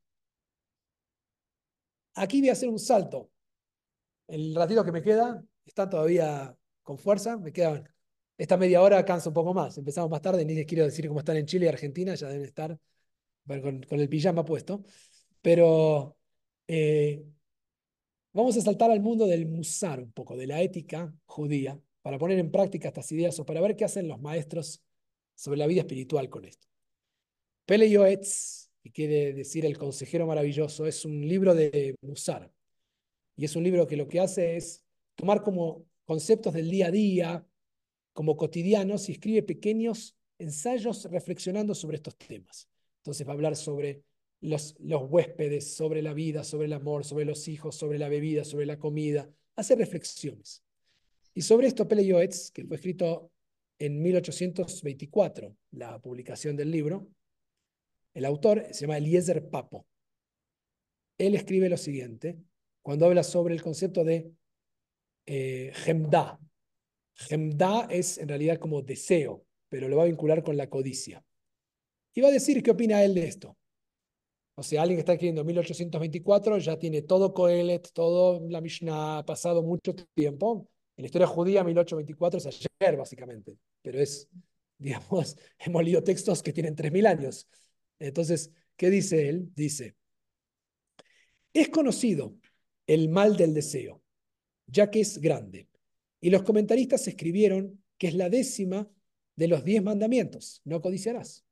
Aquí voy a hacer un salto. El ratito que me queda está todavía con fuerza. Me quedan esta media hora, cansa un poco más. Empezamos más tarde, ni les quiero decir cómo están en Chile y Argentina, ya deben estar con el pijama puesto. Pero eh, vamos a saltar al mundo del musar un poco, de la ética judía, para poner en práctica estas ideas o para ver qué hacen los maestros sobre la vida espiritual con esto. Pele Yoetz, que quiere decir el consejero maravilloso, es un libro de musar. Y es un libro que lo que hace es tomar como conceptos del día a día, como cotidianos, y escribe pequeños ensayos reflexionando sobre estos temas. Entonces va a hablar sobre los huéspedes, sobre la vida, sobre el amor, sobre los hijos, sobre la bebida, sobre la comida. Hace reflexiones. Y sobre esto Pele Yoetz, que fue escrito en 1824, la publicación del libro, El autor se llama Eliezer Papo. Él escribe lo siguiente cuando habla sobre el concepto de Hemdah. Hemdah es en realidad como deseo, pero lo va a vincular con la codicia. Y va a decir qué opina él de esto. O sea, alguien que está escribiendo en 1824 ya tiene todo Coelet, todo la Mishnah, ha pasado mucho tiempo. En la historia judía, 1824 es ayer, básicamente. Pero es, digamos, hemos leído textos que tienen 3000 años. Entonces, ¿qué dice él? Dice, es conocido el mal del deseo, ya que es grande. Y los comentaristas escribieron que es la 10ª de los 10 mandamientos, no codiciarás.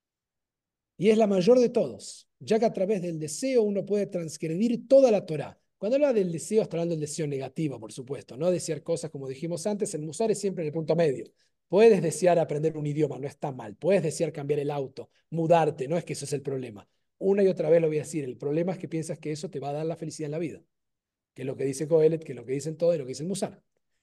Y es la mayor de todos, ya que a través del deseo uno puede transgredir toda la Torá. Cuando habla del deseo, está hablando del deseo negativo, por supuesto, no desear cosas como dijimos antes, el musar es siempre en el punto medio. Puedes desear aprender un idioma, no está mal. Puedes desear cambiar el auto, mudarte, no es que eso es el problema. Una y otra vez lo voy a decir, el problema es que piensas que eso te va a dar la felicidad en la vida, que es lo que dice Coelet, que es lo que dicen todos y lo que dice el musar.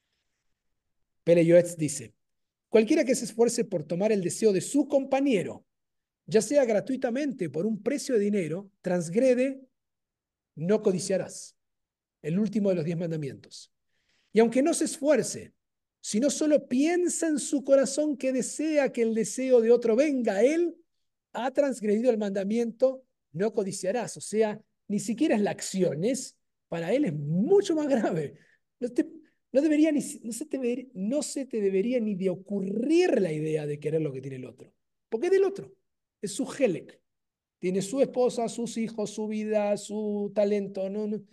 Pele Yoetz dice, cualquiera que se esfuerce por tomar el deseo de su compañero, ya sea gratuitamente por un precio de dinero, transgrede, no codiciarás, el último de los 10 mandamientos. Y aunque no se esfuerce, sino solo piensa en su corazón que desea que el deseo de otro venga a él, ha transgredido el mandamiento, no codiciarás. O sea, ni siquiera es la acción, para él es mucho más grave. No, te, no, debería ni, no se te debería ni de ocurrir la idea de querer lo que tiene el otro, porque es del otro, es su helek. Tiene su esposa, sus hijos, su vida, su talento.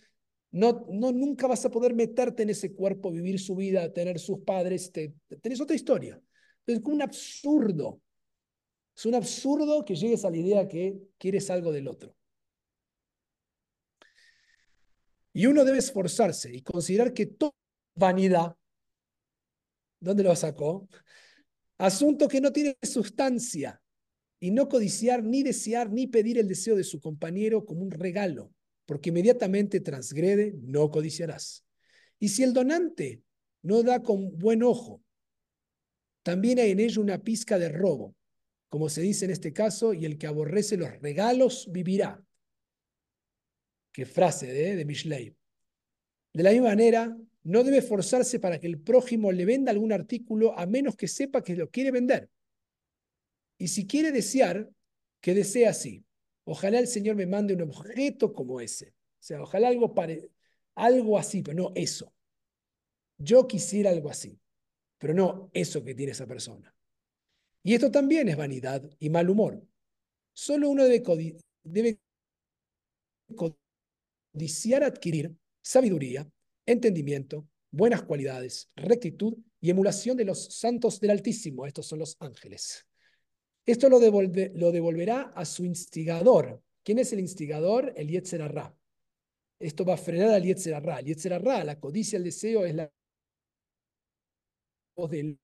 Nunca vas a poder meterte en ese cuerpo, vivir su vida, tener sus padres. Tenés otra historia. Es un absurdo. Es un absurdo que llegues a la idea que quieres algo del otro. Y uno debe esforzarse y considerar que toda vanidad, ¿dónde lo sacó? Asunto que no tiene sustancia, y no codiciar, ni desear, ni pedir el deseo de su compañero como un regalo, porque inmediatamente transgrede, no codiciarás. Y si el donante no da con buen ojo, también hay en ello una pizca de robo, como se dice en este caso, y el que aborrece los regalos vivirá. Qué frase de Mishlei. De la misma manera, no debe forzarse para que el prójimo le venda algún artículo a menos que sepa que lo quiere vender. Y si quiere desear, que desee así. Ojalá el Señor me mande un objeto como ese. O sea, ojalá algo así, pero no eso. Yo quisiera algo así, pero no eso que tiene esa persona. Y esto también es vanidad y mal humor. Solo uno debe codiciar adquirir sabiduría, entendimiento, buenas cualidades, rectitud y emulación de los santos del Altísimo. Estos son los ángeles. Esto lo devolverá a su instigador. ¿Quién es el instigador? El Yetzer Hará. Esto va a frenar al Yetzer Hará. El Yetzer Hará, la codicia, el deseo, es la voz del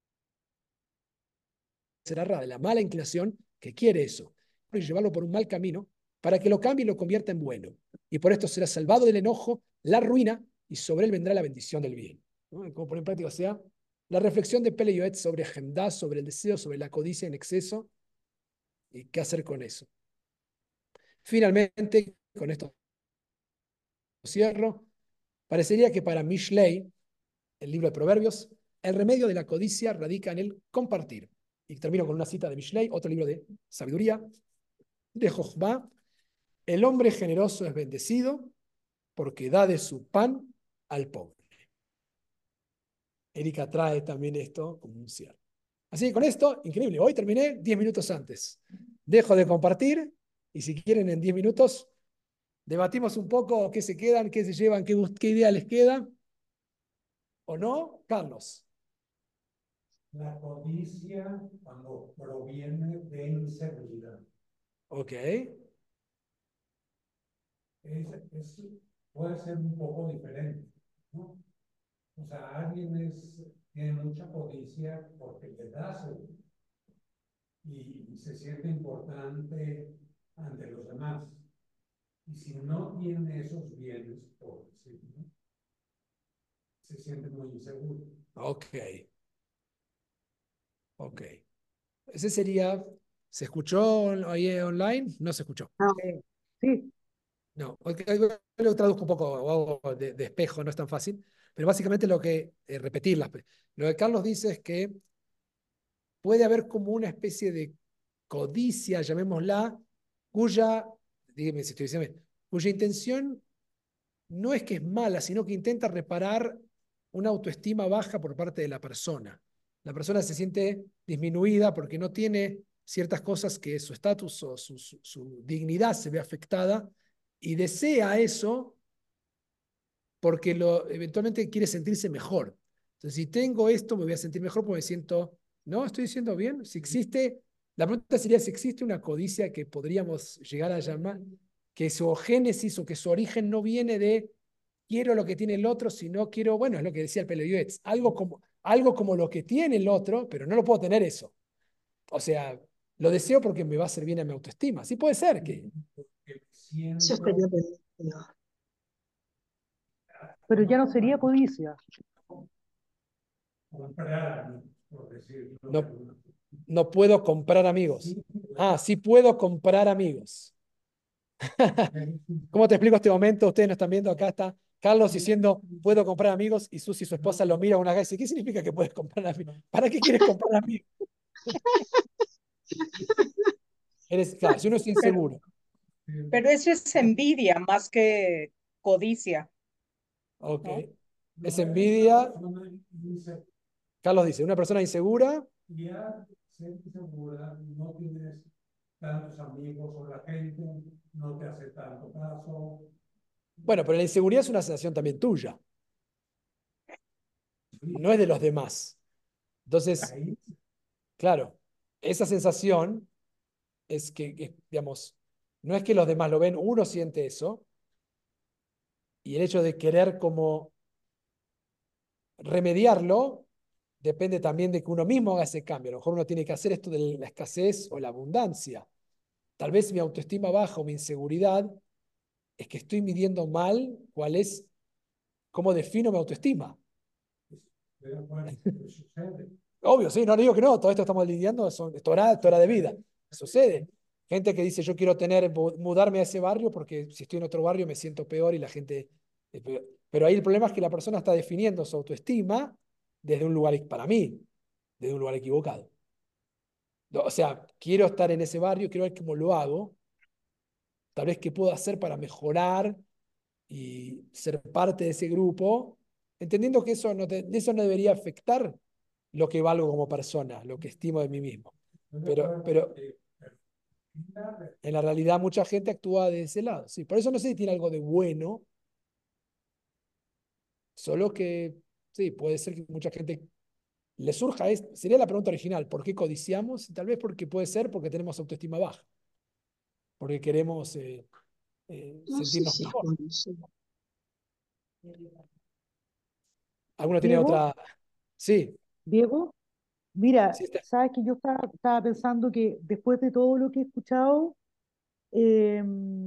Yetzer Hará, de la mala inclinación que quiere eso. Y llevarlo por un mal camino para que lo cambie y lo convierta en bueno. Y por esto será salvado del enojo, la ruina, y sobre él vendrá la bendición del bien. ¿No? Como por en práctica, o sea, la reflexión de Pele Yoetz sobre Hemdah, sobre el deseo, sobre la codicia en exceso, y qué hacer con eso. Finalmente, con esto cierro, parecería que para Mishlei, el libro de Proverbios, el remedio de la codicia radica en el compartir. Y termino con una cita de Mishlei, otro libro de sabiduría, de Jochbá. El hombre generoso es bendecido porque da de su pan al pobre. Erika trae también esto como un cierre. Así que con esto, increíble, hoy terminé 10 minutos antes. Dejo de compartir y si quieren en 10 minutos debatimos un poco qué se quedan, qué se llevan, qué idea les queda. ¿O no, Carlos?
La codicia cuando proviene de inseguridad.
Ok.
Es, puede ser un poco diferente, ¿no? O sea, tiene mucha codicia porque le da seguridad y se siente importante ante los demás. Y si no tiene esos bienes, por decirlo, se siente muy inseguro.
Ok. Ok. Ese sería ¿Se escuchó ahí online? No se escuchó.
No,
Sí,
No, lo traduzco un poco o hago de espejo, no es tan fácil, pero básicamente repetirlas. Lo que Carlos dice es que puede haber como una especie de codicia, llamémosla, cuya, dígame si estoy diciendo bien, cuya intención no es que es mala, sino que intenta reparar una autoestima baja por parte de la persona. La persona se siente disminuida porque no tiene ciertas cosas que su estatus o su dignidad se ve afectada y desea eso porque eventualmente quiere sentirse mejor. Entonces, si tengo esto, me voy a sentir mejor porque me siento, ¿no? ¿Estoy diciendo bien? Si existe, la pregunta sería si existe una codicia que podríamos llegar a llamar, que su génesis o que su origen no viene de quiero lo que tiene el otro, sino quiero, bueno, es lo que decía el Peleyuets, algo como lo que tiene el otro, pero no lo puedo tener eso. O sea, lo deseo porque me va a hacer bien a mi autoestima. Sí puede ser que...
eso estaría permitido.
pero ya no sería codicia.
Comprar, por decirlo.
No, no puedo comprar amigos. Ah, sí puedo comprar amigos. ¿Cómo te explico este momento? Ustedes no están viendo, acá está Carlos diciendo, puedo comprar amigos, y Susi, su esposa, lo mira una vez y dice, ¿qué significa que puedes comprar amigos? ¿Para qué quieres comprar amigos? Claro, si uno es
Pero,
inseguro.
pero eso es envidia más que codicia,
Ok.
¿no?
Es envidia. Carlos dice, una persona insegura.
Ya ser insegura, no tienes tantos amigos o la gente no te hace tanto caso.
Bueno, pero la inseguridad es una sensación también tuya, no es de los demás. Entonces,
Ahí
claro, esa sensación es que, digamos, no es que los demás lo ven, uno siente eso, y el hecho de querer como remediarlo depende también de que uno mismo haga ese cambio. A lo mejor uno tiene que hacer esto de la escasez o la abundancia. Tal vez mi autoestima baja o mi inseguridad es que estoy midiendo mal cómo defino mi autoestima.
pero bueno, sucede.
Obvio, sí, no digo que no, todo esto estamos lidiando, esto era de vida. Sucede. Gente que dice, yo quiero mudarme a ese barrio porque si estoy en otro barrio me siento peor y la gente... Pero ahí el problema es que la persona está definiendo su autoestima desde un lugar, para mí, desde un lugar equivocado. O sea, quiero estar en ese barrio, quiero ver cómo lo hago, tal vez qué puedo hacer para mejorar y ser parte de ese grupo, entendiendo que eso no debería afectar lo que valgo como persona, lo que estimo de mí mismo. Pero en la realidad mucha gente actúa de ese lado. Sí, por eso no sé si tiene algo de bueno, solo que sí, puede ser que mucha gente le surja, sería la pregunta original, ¿por qué codiciamos? Tal vez porque puede ser porque tenemos autoestima baja, porque queremos
No sé
sentirnos
si es
mejor.
por eso.
¿Alguno tiene
Diego,
otra? Sí,
Diego, mira,
sí está.
sabes que yo estaba pensando que después de todo lo que he escuchado eh,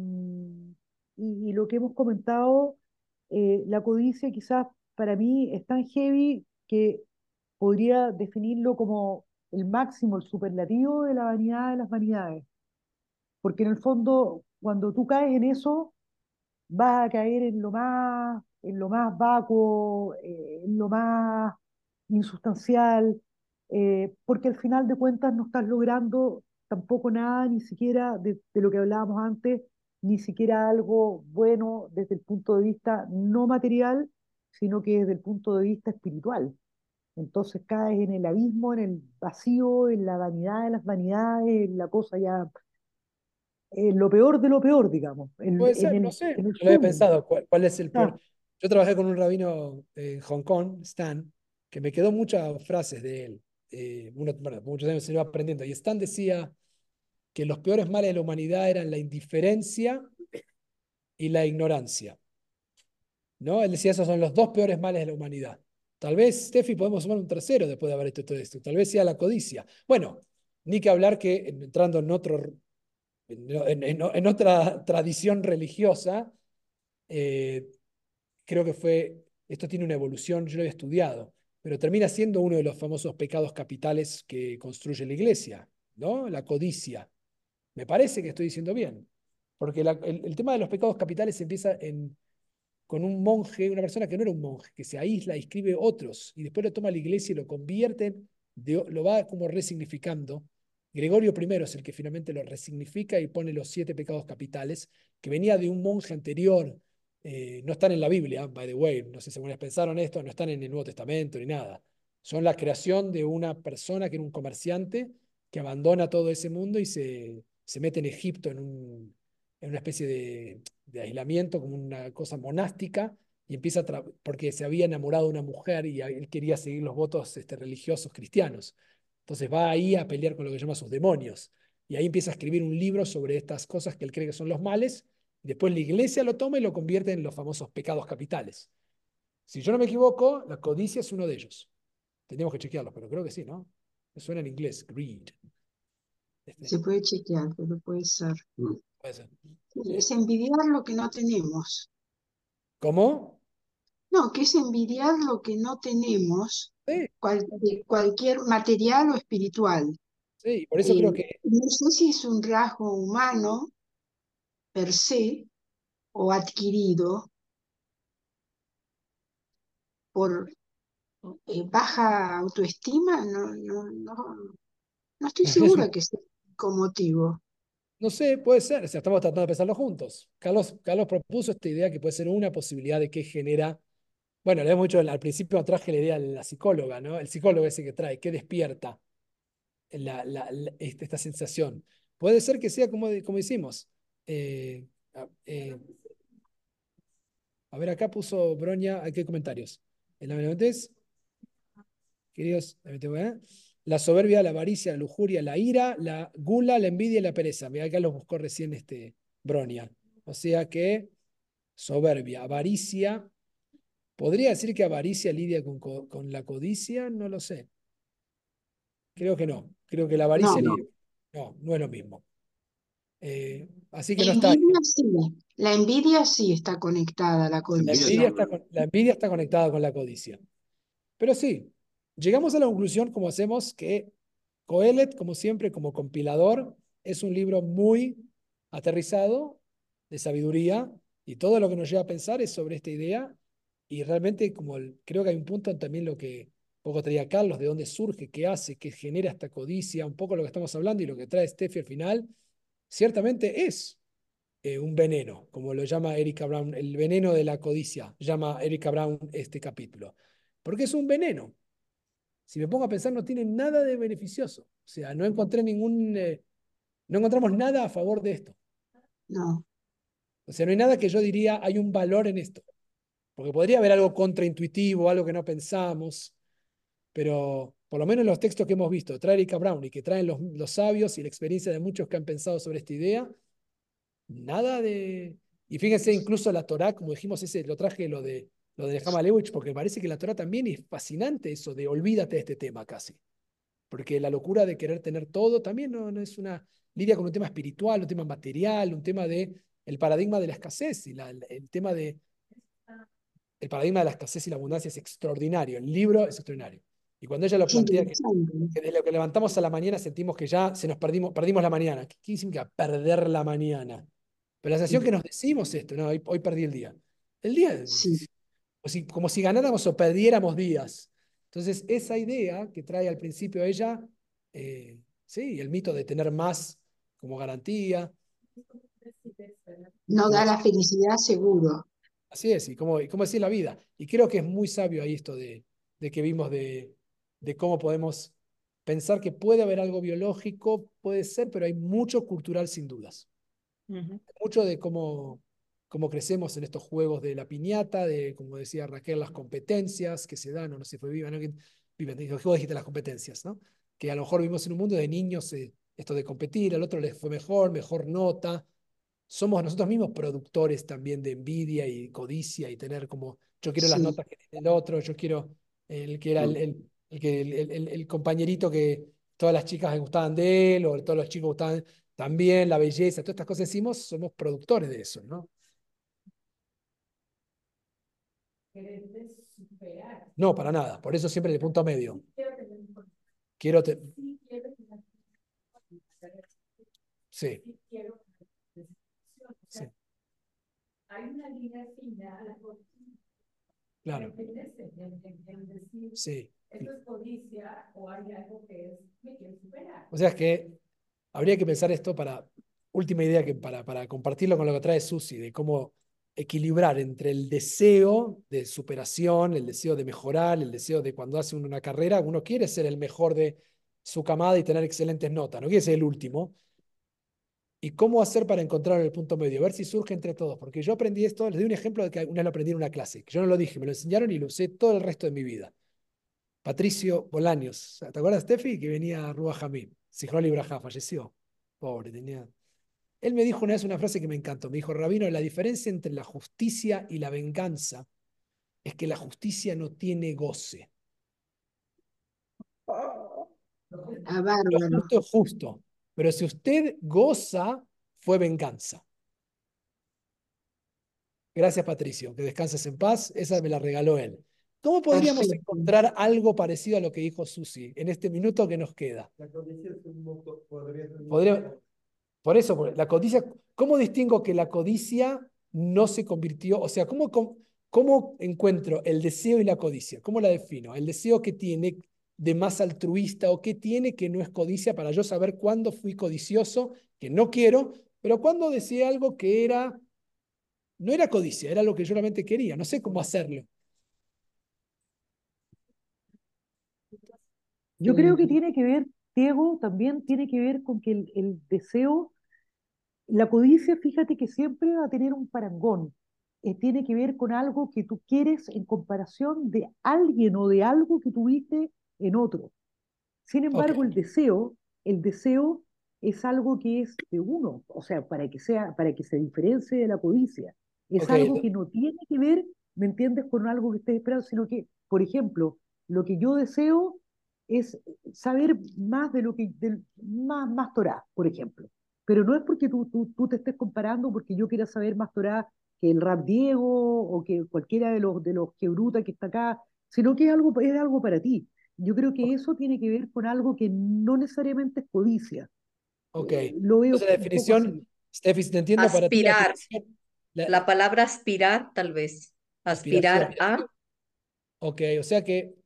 y lo que hemos comentado, la codicia quizás para mí es tan heavy que podría definirlo como el máximo, el superlativo de la vanidad de las vanidades. Porque en el fondo, cuando tú caes en eso, vas a caer en lo más vacuo, en lo más insustancial, porque al final de cuentas no estás logrando tampoco nada, ni siquiera de lo que hablábamos antes, ni siquiera algo bueno desde el punto de vista no material, sino que desde el punto de vista espiritual. Entonces caes en el abismo, en el vacío, en la vanidad de las vanidades, en la cosa ya, en lo peor de lo peor, digamos,
Puede ser, no sé.
en el
Yo lo había
sumo.
pensado. ¿Cuál es el
Ah,
peor? Yo trabajé con un rabino en Hong Kong, Stan, que me quedó muchas frases de él. Bueno, muchos años se iba aprendiendo. Y Stan decía que los peores males de la humanidad eran la indiferencia y la ignorancia. ¿No? Él decía, esos son los dos peores males de la humanidad. Tal vez, Steffi, podemos sumar un tercero después de haber hecho todo esto. Tal vez sea la codicia. Bueno, ni que hablar que entrando en otra tradición religiosa, eh, creo que esto tiene una evolución, yo lo he estudiado, pero termina siendo uno de los famosos pecados capitales que construye la iglesia, ¿no? La codicia. Me parece que estoy diciendo bien, porque el tema de los pecados capitales empieza con un monje, una persona que no era un monje, que se aísla y escribe otros, y después lo toma la iglesia y lo convierte, lo va como resignificando. Gregorio I es el que finalmente lo resignifica y pone los 7 pecados capitales, que venía de un monje anterior. No están en la Biblia, by the way, no sé si algunos pensaron esto, no están en el Nuevo Testamento ni nada. Son la creación de una persona que era un comerciante que abandona todo ese mundo y se mete en Egipto en una especie de aislamiento, como una cosa monástica, y empieza porque se había enamorado de una mujer y él quería seguir los votos religiosos cristianos. Entonces va ahí a pelear con lo que llama sus demonios. Y ahí empieza a escribir un libro sobre estas cosas que él cree que son los males. Y después la iglesia lo toma y lo convierte en los famosos pecados capitales. Si yo no me equivoco, la codicia es uno de ellos. Tendríamos que chequearlo, pero creo que sí, ¿no? Me suena en inglés, greed.
Se puede chequear, pero puede ser.
Puede ser.
Sí, es envidiar lo que no tenemos.
¿Cómo?
No, que es envidiar lo que no tenemos,
Sí,
cualquier material o espiritual.
sí, por eso creo que
No sé si es un rasgo humano per se o adquirido por baja autoestima, no estoy segura que sea con motivo.
no sé, puede ser, o sea, estamos tratando de pensarlo juntos. Carlos propuso esta idea que puede ser una posibilidad de qué genera. Bueno, le hemos dicho al principio, traje la idea de la psicóloga, ¿no? El psicólogo ese que trae, que despierta esta sensación. Puede ser que sea como hicimos. Eh, a, eh, a ver, acá puso Broña, ¿hay qué comentarios? ¿En la metes? Queridos, la soberbia, la avaricia, la lujuria, la ira, la gula, la envidia y la pereza. Mira, acá los buscó recién Bronia. O sea que soberbia, avaricia. ¿Podría decir que avaricia lidia con la codicia? No lo sé. Creo que no. Creo que la avaricia
No,
lidia. No, no es lo mismo. Así que
la
no está ahí.
envidia sí, la envidia sí está conectada a la codicia.
La envidia está conectada con la codicia. Pero sí, llegamos a la conclusión, como hacemos, que Coelet, como siempre, como compilador, es un libro muy aterrizado, de sabiduría, y todo lo que nos lleva a pensar es sobre esta idea. Y realmente, creo que hay un punto en también lo que poco traía Carlos, de dónde surge, qué hace, qué genera esta codicia, un poco lo que estamos hablando y lo que trae Steffi al final, ciertamente es un veneno, como lo llama Erika Brown, el veneno de la codicia, llama Erika Brown este capítulo. Porque es un veneno. Si me pongo a pensar, no tiene nada de beneficioso. O sea, no encontramos nada a favor de esto.
No,
O sea, no hay nada que yo diría, hay un valor en esto. Porque podría haber algo contraintuitivo, algo que no pensamos, pero por lo menos en los textos que hemos visto, trae Erika Brown y que traen los sabios y la experiencia de muchos que han pensado sobre esta idea, nada de... Y fíjense, incluso la Torá, como dijimos, lo traje lo de Nehama Lewich, porque me parece que la Torá también es fascinante eso de olvídate de este tema casi. Porque la locura de querer tener todo también no es lidia con un tema espiritual, un tema material, un tema el paradigma de la escasez y el paradigma de la escasez y la abundancia es extraordinario. El libro es extraordinario. Y cuando ella lo
qué
plantea
interesante.
que desde lo que levantamos a la mañana sentimos que ya se nos perdimos la mañana. ¿Qué significa perder la mañana? Pero la sensación que nos decimos esto, no, hoy perdí el día. El día,
Sí,
como si ganáramos o perdiéramos días. Entonces, esa idea que trae al principio ella, sí, el mito de tener más como garantía,
no
como
da
decía,
la felicidad seguro.
así es, y como decir la vida. Y creo que es muy sabio ahí esto de que vimos de cómo podemos pensar que puede haber algo biológico, puede ser, pero hay mucho cultural sin dudas.
Ujú.
Mucho de cómo crecemos en estos juegos de la piñata, de, como decía Raquel, las competencias que se dan, o no sé si fue Viva, ¿no? Vos dijiste las competencias, ¿no? Que a lo mejor vivimos en un mundo de niños, esto de competir, al otro les fue mejor nota. Somos nosotros mismos productores también de envidia y codicia y tener como, yo quiero las
Sí,
notas que tiene el otro, yo quiero el que era el compañerito que todas las chicas les gustaban de él, o todos los chicos gustaban también, la belleza, todas estas cosas decimos, somos productores de eso, ¿no?
Quererte superar.
No, para nada, por eso siempre el punto medio.
Quiero tener un
Quiero te-
sí quiero tener
Sí,
sí quiero una descripción. O
sí,
sea, hay una línea fina a la codicia.
claro,
¿Entiendes? En decir,
sí.
esto es codicia o hay algo que es, me quiero superar.
O sea, es que habría que pensar esto para, última idea, que para compartirlo con lo que trae Susi, de cómo equilibrar entre el deseo de superación, el deseo de mejorar, el deseo de cuando hace una carrera, uno quiere ser el mejor de su camada y tener excelentes notas, no quiere ser el último. ¿Y cómo hacer para encontrar el punto medio? A ver si surge entre todos. Porque yo aprendí esto, les doy un ejemplo de que una vez lo aprendí en una clase, que yo no lo dije, me lo enseñaron y lo usé todo el resto de mi vida. Patricio Bolaños, ¿te acuerdas, Steffi? Que venía a Rúa Jamí, Sijroli Ibrahá, falleció. Pobre, tenía. Él me dijo una vez una frase que me encantó. Me dijo, Rabino, la diferencia entre la justicia y la venganza es que la justicia no tiene goce.
Ah,
Lo
bárbaro.
justo es justo, pero si usted goza, fue venganza. Gracias, Patricio. Que descanses en paz. Esa me la regaló él. ¿Cómo podríamos
Perfecto.
encontrar algo parecido a lo que dijo Susi en este minuto que nos queda?
La codicia es un motor, podría ser un
Podría,
motor.
por eso, la codicia, ¿cómo distingo que la codicia no se convirtió? O sea, ¿cómo encuentro el deseo y la codicia? ¿Cómo la defino? El deseo que tiene de más altruista o que tiene que no es codicia para yo saber cuándo fui codicioso, que no quiero, pero cuándo deseé algo que era, no era codicia, era lo que yo realmente quería. No sé cómo hacerlo.
Yo creo que tiene que ver, Diego, también tiene que ver con que el deseo, la codicia, fíjate que siempre va a tener un parangón. Tiene que ver con algo que tú quieres en comparación de alguien o de algo que tuviste en otro. Sin
Ok,
embargo, el deseo es algo que es de uno, o sea, para que se diferencie de la codicia. Es
ok,
algo que no tiene que ver, ¿me entiendes?, con algo que estés esperando, sino que, por ejemplo, lo que yo deseo es saber más de lo que, más Torah, por ejemplo. Pero no es porque tú te estés comparando porque yo quiera saber más Torah que el Rab Diego o que cualquiera de los Gebruta que está acá, sino que es algo para ti. Yo creo que eso tiene que ver con algo que no necesariamente es codicia.
ok.
Lo veo
Entonces la
un poco así.
definición, Steffi, si te entiendo, para ti la
Aspirar,
definición,
la palabra aspirar tal vez,
aspiración.
aspirar a,
Ok, o sea que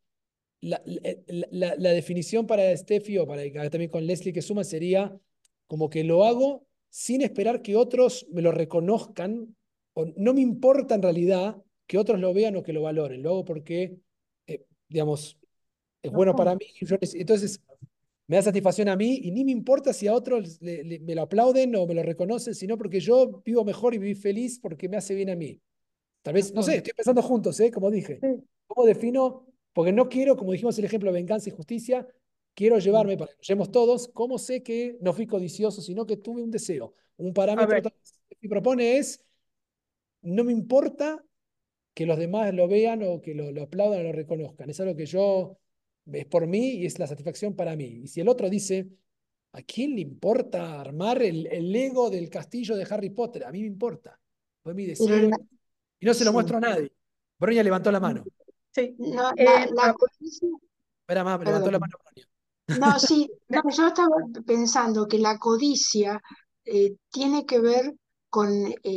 la definición para Steffi o para también con Leslie que suma sería como que lo hago sin esperar que otros me lo reconozcan, o no me importa en realidad que otros lo vean o que lo valoren, lo hago porque, digamos, es
No
bueno para
son.
mí. Entonces, me da satisfacción a mí y ni me importa si a otros me lo aplauden o me lo reconocen, sino porque yo vivo mejor y viví feliz porque me hace bien a mí. Tal
No
vez, no sé,
son.
estoy pensando juntos, ¿eh? Como dije.
Sí.
¿Cómo defino? Porque no quiero, como dijimos el ejemplo de venganza y justicia, quiero
Mm.
llevarme, para que lo llevemos todos, ¿cómo sé que no fui codicioso, sino que tuve un deseo? Un
A
parámetro
ver,
tal vez, que propone es, no me importa que los demás lo vean o que lo aplaudan o lo reconozcan. Es algo que yo, es por mí y es la satisfacción para mí. Y si el otro dice, ¿a quién le importa armar el Lego del castillo de Harry Potter? A mí me importa. Fue mi
Pero
deseo y no se lo
sí.
muestro a nadie. Broña levantó la mano.
sí.
No,
Eh,
la
a-
codicia,
Espera más, levantó la
perdón.
mano Broña.
No, sí, no,
de-
yo estaba pensando que la codicia tiene que ver con,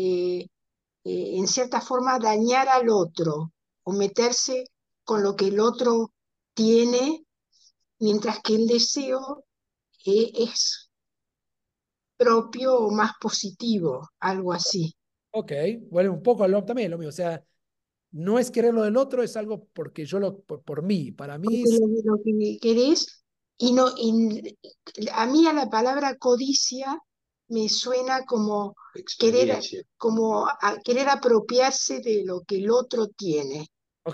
en cierta forma, dañar al otro o meterse con lo que el otro tiene, mientras que el deseo es propio o más positivo, algo así.
Ok, vuelve un poco al también lo mío. O sea, no es querer lo del otro, es algo porque yo por mí. Para mí
Porque lo que querés, y no, y a mí a la palabra codicia me suena como querer, como querer apropiarse de lo que el otro tiene.
ok,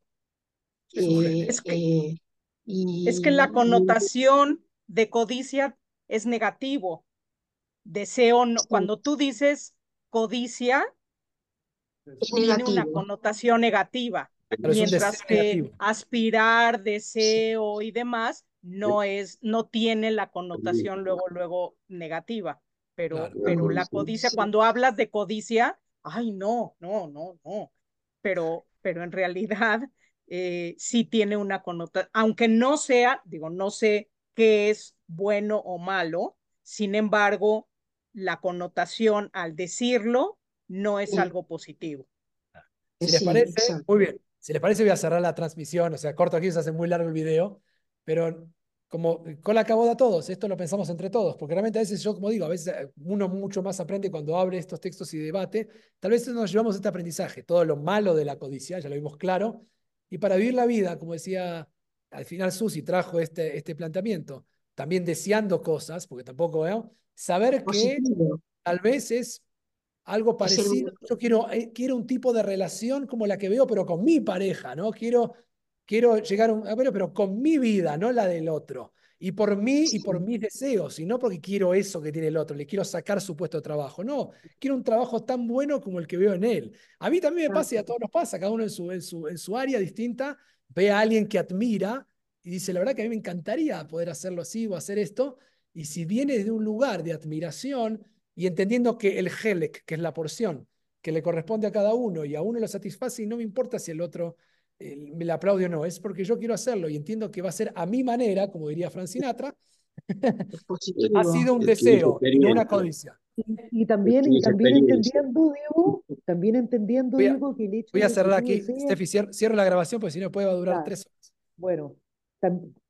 Eh,
es que,
eh,
es que la
y
connotación de codicia es negativo. Deseo,
sí,
cuando tú dices codicia,
es
tiene una
negativo.
connotación negativa,
pero es un deseo
mientras que
negativo.
aspirar,
Sí,
deseo y demás no tiene la connotación luego negativa. Pero,
Claro,
pero la codicia,
sí.
cuando hablas de codicia, ay, no, no, no, no. Pero en realidad sí tiene una connotación, aunque no sea, digo, no sé qué es bueno o malo, sin embargo, la connotación al decirlo no es
Sí,
algo positivo.
Si les
sí,
parece,
exacto.
muy bien. Si les parece, voy a cerrar la transmisión. O sea, corto aquí, se hace muy largo el video. Pero como con la caboda a todos, esto lo pensamos entre todos. Porque realmente a veces yo, como digo, a veces uno mucho más aprende cuando abre estos textos y debate. Tal vez nos llevamos este aprendizaje, todo lo malo de la codicia, ya lo vimos claro. Y para vivir la vida, como decía al final Susi, trajo este planteamiento, también deseando cosas, porque tampoco, saber que
Positivo.
tal vez es algo
Es el,
parecido. Yo quiero un tipo de relación como la que veo, pero con mi pareja, ¿no? Quiero llegar a ver, pero con mi vida, no la del otro. Y por mí y por
sí,
mis deseos, y no porque quiero eso que tiene el otro, le quiero sacar su puesto de trabajo. No, quiero un trabajo tan bueno como el que veo en él. A mí también me pasa y a todos nos pasa, cada uno en su área distinta, ve a alguien que admira y dice, la verdad que a mí me encantaría poder hacerlo así o hacer esto. Y si viene de un lugar de admiración, y entendiendo que el helek, que es la porción que le corresponde a cada uno y a uno lo satisface y no me importa si el otro me la aplaude o no, es porque yo quiero hacerlo y entiendo que va a ser a mi manera, como diría Frank Sinatra,
es
ha
positivo.
sido un
Es que es
deseo y no una
experiencia,
codicia.
Es que
Y
es
también
experiencia.
entendiendo, Diego, también entendiendo,
Voy a,
Diego, que el hecho
voy a
de que
cerrar
tú
aquí.
deseas,
Steffi, cierro la grabación porque si no puede va a durar
ya,
3 horas.
bueno,